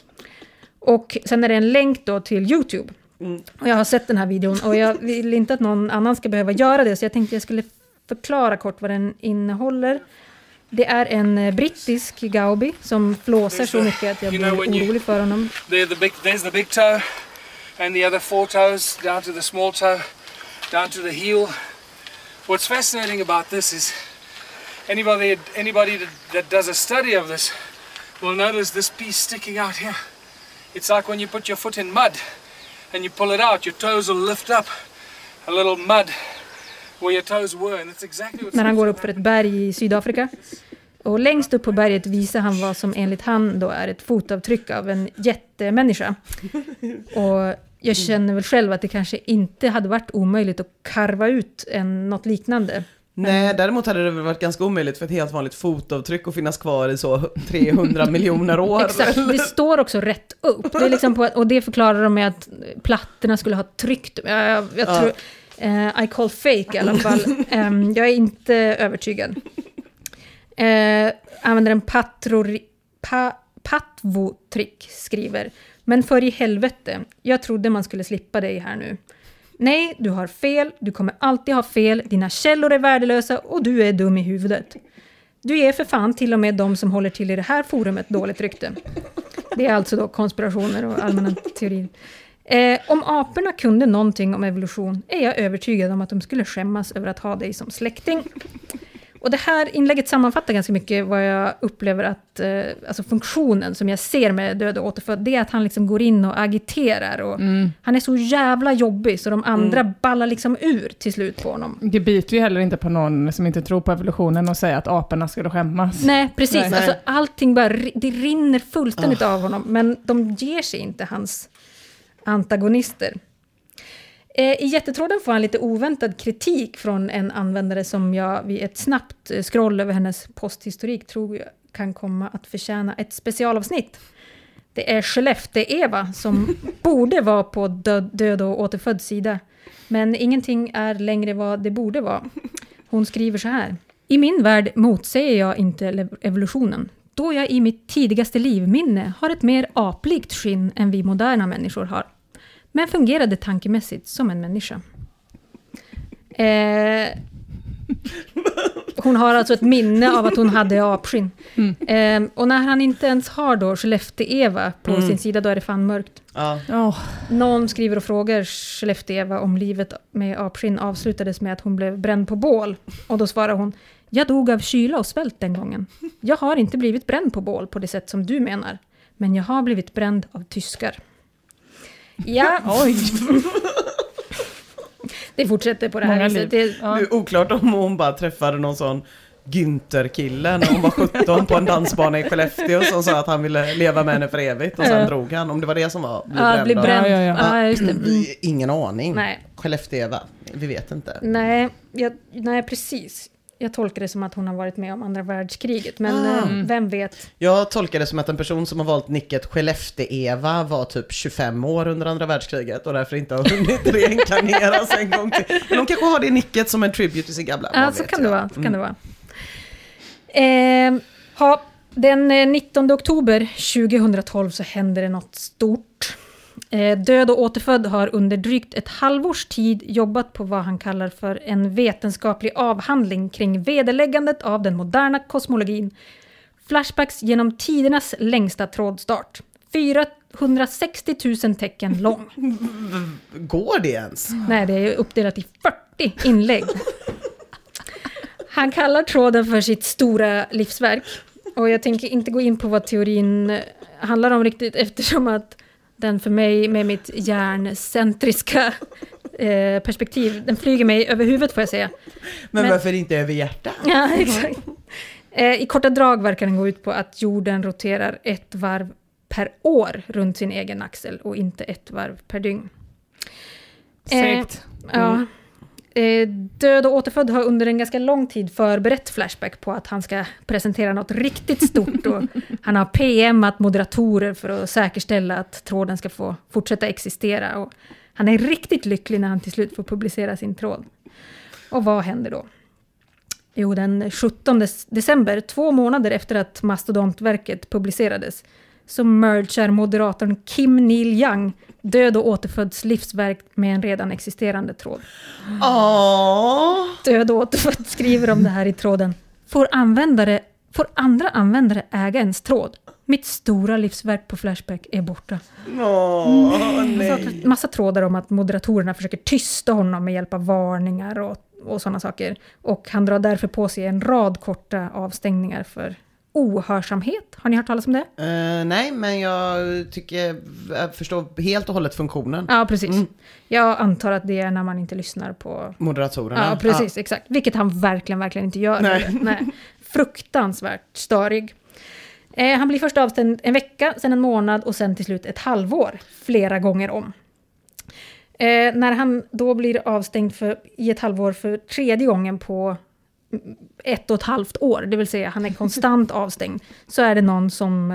C: Och sen är det en länk då till YouTube. Och jag har sett den här videon och jag vill inte att någon annan ska behöva göra det, så jag tänkte jag skulle förklara kort vad den innehåller. Det är en brittisk Gaudi som flåsar så mycket att jag blir orolig för honom.
D: There's the big toe and the other 4 toes down to the small toe, down to the heel. What's fascinating about this is anybody that does a study of this will notice this piece sticking out here. It's like when you put your foot in mud and you pull it out, your toes will lift up a little mud where your toes were, and that's exactly what.
C: När han går upp för ett berg i Sydafrika, och längst upp på berget visar han vad som enligt han då är ett fotavtryck av en jättemänniska. Och jag känner väl själv att det kanske inte hade varit omöjligt att karva ut något liknande.
A: Nej, däremot hade det varit ganska omöjligt för ett helt vanligt fotavtryck att finnas kvar i så 300 miljoner år.
C: Exakt, det står också rätt upp. Det är liksom och det förklarar de med att plattorna skulle ha tryckt. Jag tror, I call fake i alla fall. Jag är inte övertygad. Användaren Patvotrick skriver: men för i helvete, jag trodde man skulle slippa dig här nu. Nej, du har fel, du kommer alltid ha fel, dina källor är värdelösa och du är dum i huvudet. Du är för fan till och med de som håller till i det här forumet dåligt rykte. Det är alltså då konspirationer och allmänna teorier. Om aporna kunde någonting om evolution är jag övertygad om att de skulle skämmas över att ha dig som släkting. Och det här inlägget sammanfattar ganska mycket vad jag upplever att, alltså funktionen som jag ser med Död och återfödd, det är att han liksom går in och agiterar och han är så jävla jobbig så de andra ballar liksom ur till slut på honom.
B: Det biter ju heller inte på någon som inte tror på evolutionen och säger att aporna skulle skämmas.
C: Nej, precis. Nej. Alltså allting bara, det rinner fullständigt av honom, men de ger sig inte hans antagonister. I jättetråden får han lite oväntad kritik från en användare som jag vid ett snabbt scroll över hennes posthistorik tror jag kan komma att förtjäna ett specialavsnitt. Det är Skellefteå-Eva som borde vara på död och återfödd sida. Men ingenting är längre vad det borde vara. Hon skriver så här: i min värld motsäger jag inte evolutionen. Då jag i mitt tidigaste livminne har ett mer aplikt skinn än vi moderna människor har. Men fungerade tankemässigt som en människa. Hon har alltså ett minne av att hon hade apskinn. Och när han inte ens har då Skellefteå-Eva på sin sida, då är det fan mörkt. Någon skriver och frågar Skellefteå-Eva om livet med apskinn avslutades med att hon blev bränd på bål. Och då svarar hon: jag dog av kyla och svält den gången. Jag har inte blivit bränd på bål på det sätt som du menar. Men jag har blivit bränd av tyskar. Ja, oj. Det fortsätter på det här viset. Det
A: är oklart om hon bara träffade någon sån Günther-kille när hon var 17 på en dansbana i Skellefteå som sa att han ville leva med henne för evigt och sen drog han. Om det var det som var
C: bli bränd. Ja, just det.
A: Ingen aning. Skellefteå, vi vet inte.
C: Nej, precis. Jag tolkar det som att hon har varit med om andra världskriget, men vem vet?
A: Jag tolkar det som att en person som har valt nicket Skellefteå-Eva var typ 25 år under andra världskriget och därför inte har hunnit reinkarneras en gång till. Men de kanske har det nicket som en tribute till sin gamla.
C: Ja, så kan det vara. Den 19 oktober 2012 så händer det något stort. Död och återfödd har under drygt ett halvårs tid jobbat på vad han kallar för en vetenskaplig avhandling kring vederläggandet av den moderna kosmologin. Flashbacks genom tidernas längsta trådstart. 460 000 tecken lång.
A: Går det ens?
C: Nej, det är uppdelat i 40 inlägg. Han kallar tråden för sitt stora livsverk. Och jag tänker inte gå in på vad teorin handlar om riktigt, eftersom att den för mig med mitt hjärncentriska perspektiv, den flyger mig över huvudet får jag säga.
A: Men varför inte över hjärtat?
C: Ja, exakt. I korta drag verkar den gå ut på att jorden roterar ett varv per år runt sin egen axel och inte ett varv per dygn.
B: Segt.
C: Ja. Död och återfödd har under en ganska lång tid förberett Flashback på att han ska presentera något riktigt stort. Och han har PM:at moderatorer för att säkerställa att tråden ska få fortsätta existera. Och han är riktigt lycklig när han till slut får publicera sin tråd. Och vad händer då? Jo, den 17 december, 2 månader efter att mastodontverket publicerades, så mergar moderatorn Kim Neil Young Död och återfödds livsverk med en redan existerande tråd. Död och återfödd skriver om det här i tråden. Får andra användare äga ens tråd? Mitt stora livsverk på Flashback är borta.
A: Nej.
C: Massa trådar om att moderatorerna försöker tysta honom med hjälp av varningar och sådana saker. Och han drar därför på sig en rad korta avstängningar för ohörsamhet. Har ni hört talas om det?
A: Nej, men jag förstår helt och hållet funktionen.
C: Ja, precis. Jag antar att det är när man inte lyssnar på
A: moderatorerna.
C: Ja, precis, exakt. Vilket han verkligen inte gör. Nej. Fruktansvärt störig. Han blir först avstängd en vecka, sen en månad och sen till slut ett halvår. Flera gånger om. När han då blir avstängd i ett halvår för 3:e gången på 1,5 år, det vill säga han är konstant avstängd, så är det någon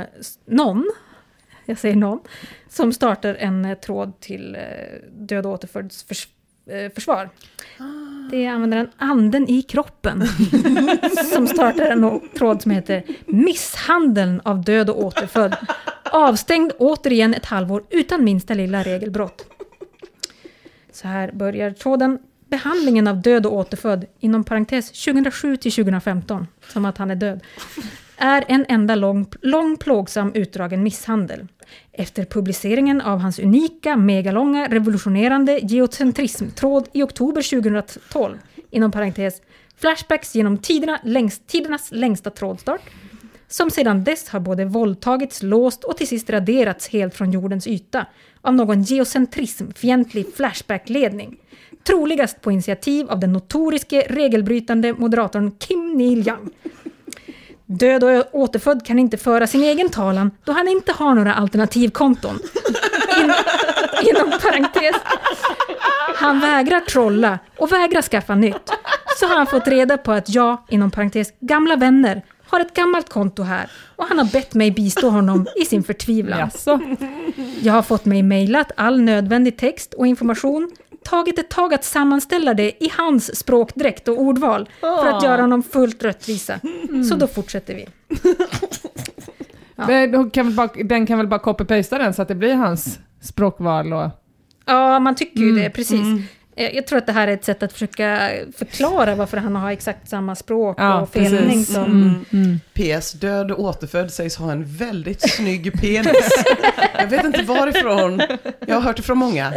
C: som startar en tråd till Död och återfödds försvar. Det är användaren Anden i kroppen som startar en tråd som heter Misshandeln av död och återfödd. Avstängd återigen ett halvår utan minsta lilla regelbrott. Så här börjar tråden. Behandlingen av död och återfödd, inom parentes 2007 till 2015, som att han är död, är en enda lång plågsam utdragen misshandel. Efter publiceringen av hans unika, megalånga, revolutionerande geocentrism-tråd i oktober 2012, inom parentes Flashbacks genom tidernas längsta trådstart, som sedan dess har både våldtagits, låst och till sist raderats helt från jordens yta av någon geocentrism-fientlig Flashback-ledning. Troligast på initiativ av den notoriske regelbrytande moderatorn Kim Neil Young. Död och återfödd kan inte föra sin egen talan då han inte har några alternativkonton. Inom parentes. Han vägrar trolla och vägrar skaffa nytt. Så har han fått reda på att jag, inom parentes, gamla vänner, har ett gammalt konto här och han har bett mig bistå honom i sin förtvivlan.
B: Jaså.
C: Jag har fått mig mejlat all nödvändig text och information, tagit ett tag att sammanställa det i hans språkdräkt och ordval för att göra honom fullt rättvisa. Så då fortsätter vi.
B: Ja. Den kan väl bara copy-pasta den så att det blir hans språkval och...
C: Ja, man tycker ju det, precis. Jag tror att det här är ett sätt att försöka förklara varför han har exakt samma språk och felning som...
A: PS, död och återfödd sägs ha en väldigt snygg penis. Jag vet inte varifrån. Jag har hört det från många.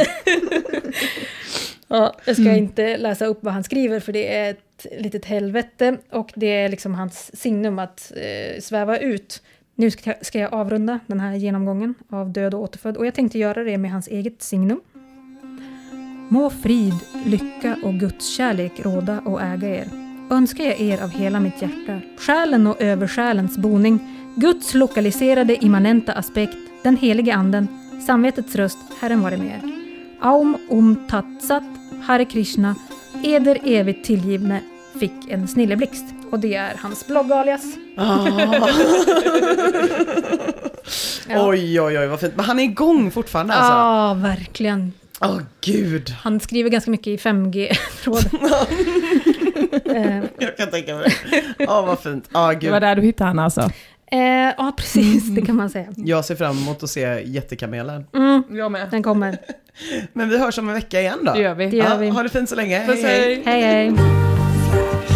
C: Ja, jag ska inte läsa upp vad han skriver för det är ett litet helvete och det är liksom hans signum att sväva ut. Nu ska jag avrunda den här genomgången av död och återfödd och jag tänkte göra det med hans eget signum. Må frid, lycka och Guds kärlek råda och äga er. Önskar jag er av hela mitt hjärta, själen och översjälens boning, Guds lokaliserade immanenta aspekt, den helige anden, samvetets röst, Herren vare med er. Aum Tat Sat, Hare Krishna, eder evigt tillgivne, fick en snilleblixt. Och det är hans bloggalias.
A: Oj, vad fint. Men han är igång fortfarande alltså.
C: Ja, verkligen.
A: Gud.
C: Han skriver ganska mycket i 5G-tråden.
A: Jag kan tänka mig det. Vad fint. Gud.
B: Det var där du hittade han alltså.
C: Ja, precis. Det kan man säga.
A: Jag ser fram emot att se jättekamelen.
B: Jag med.
C: Den kommer.
A: Men vi hörs om en vecka igen då.
B: Det gör vi.
C: Det gör vi.
A: Ha det fint så länge.
B: Hej.
C: Hej, hej.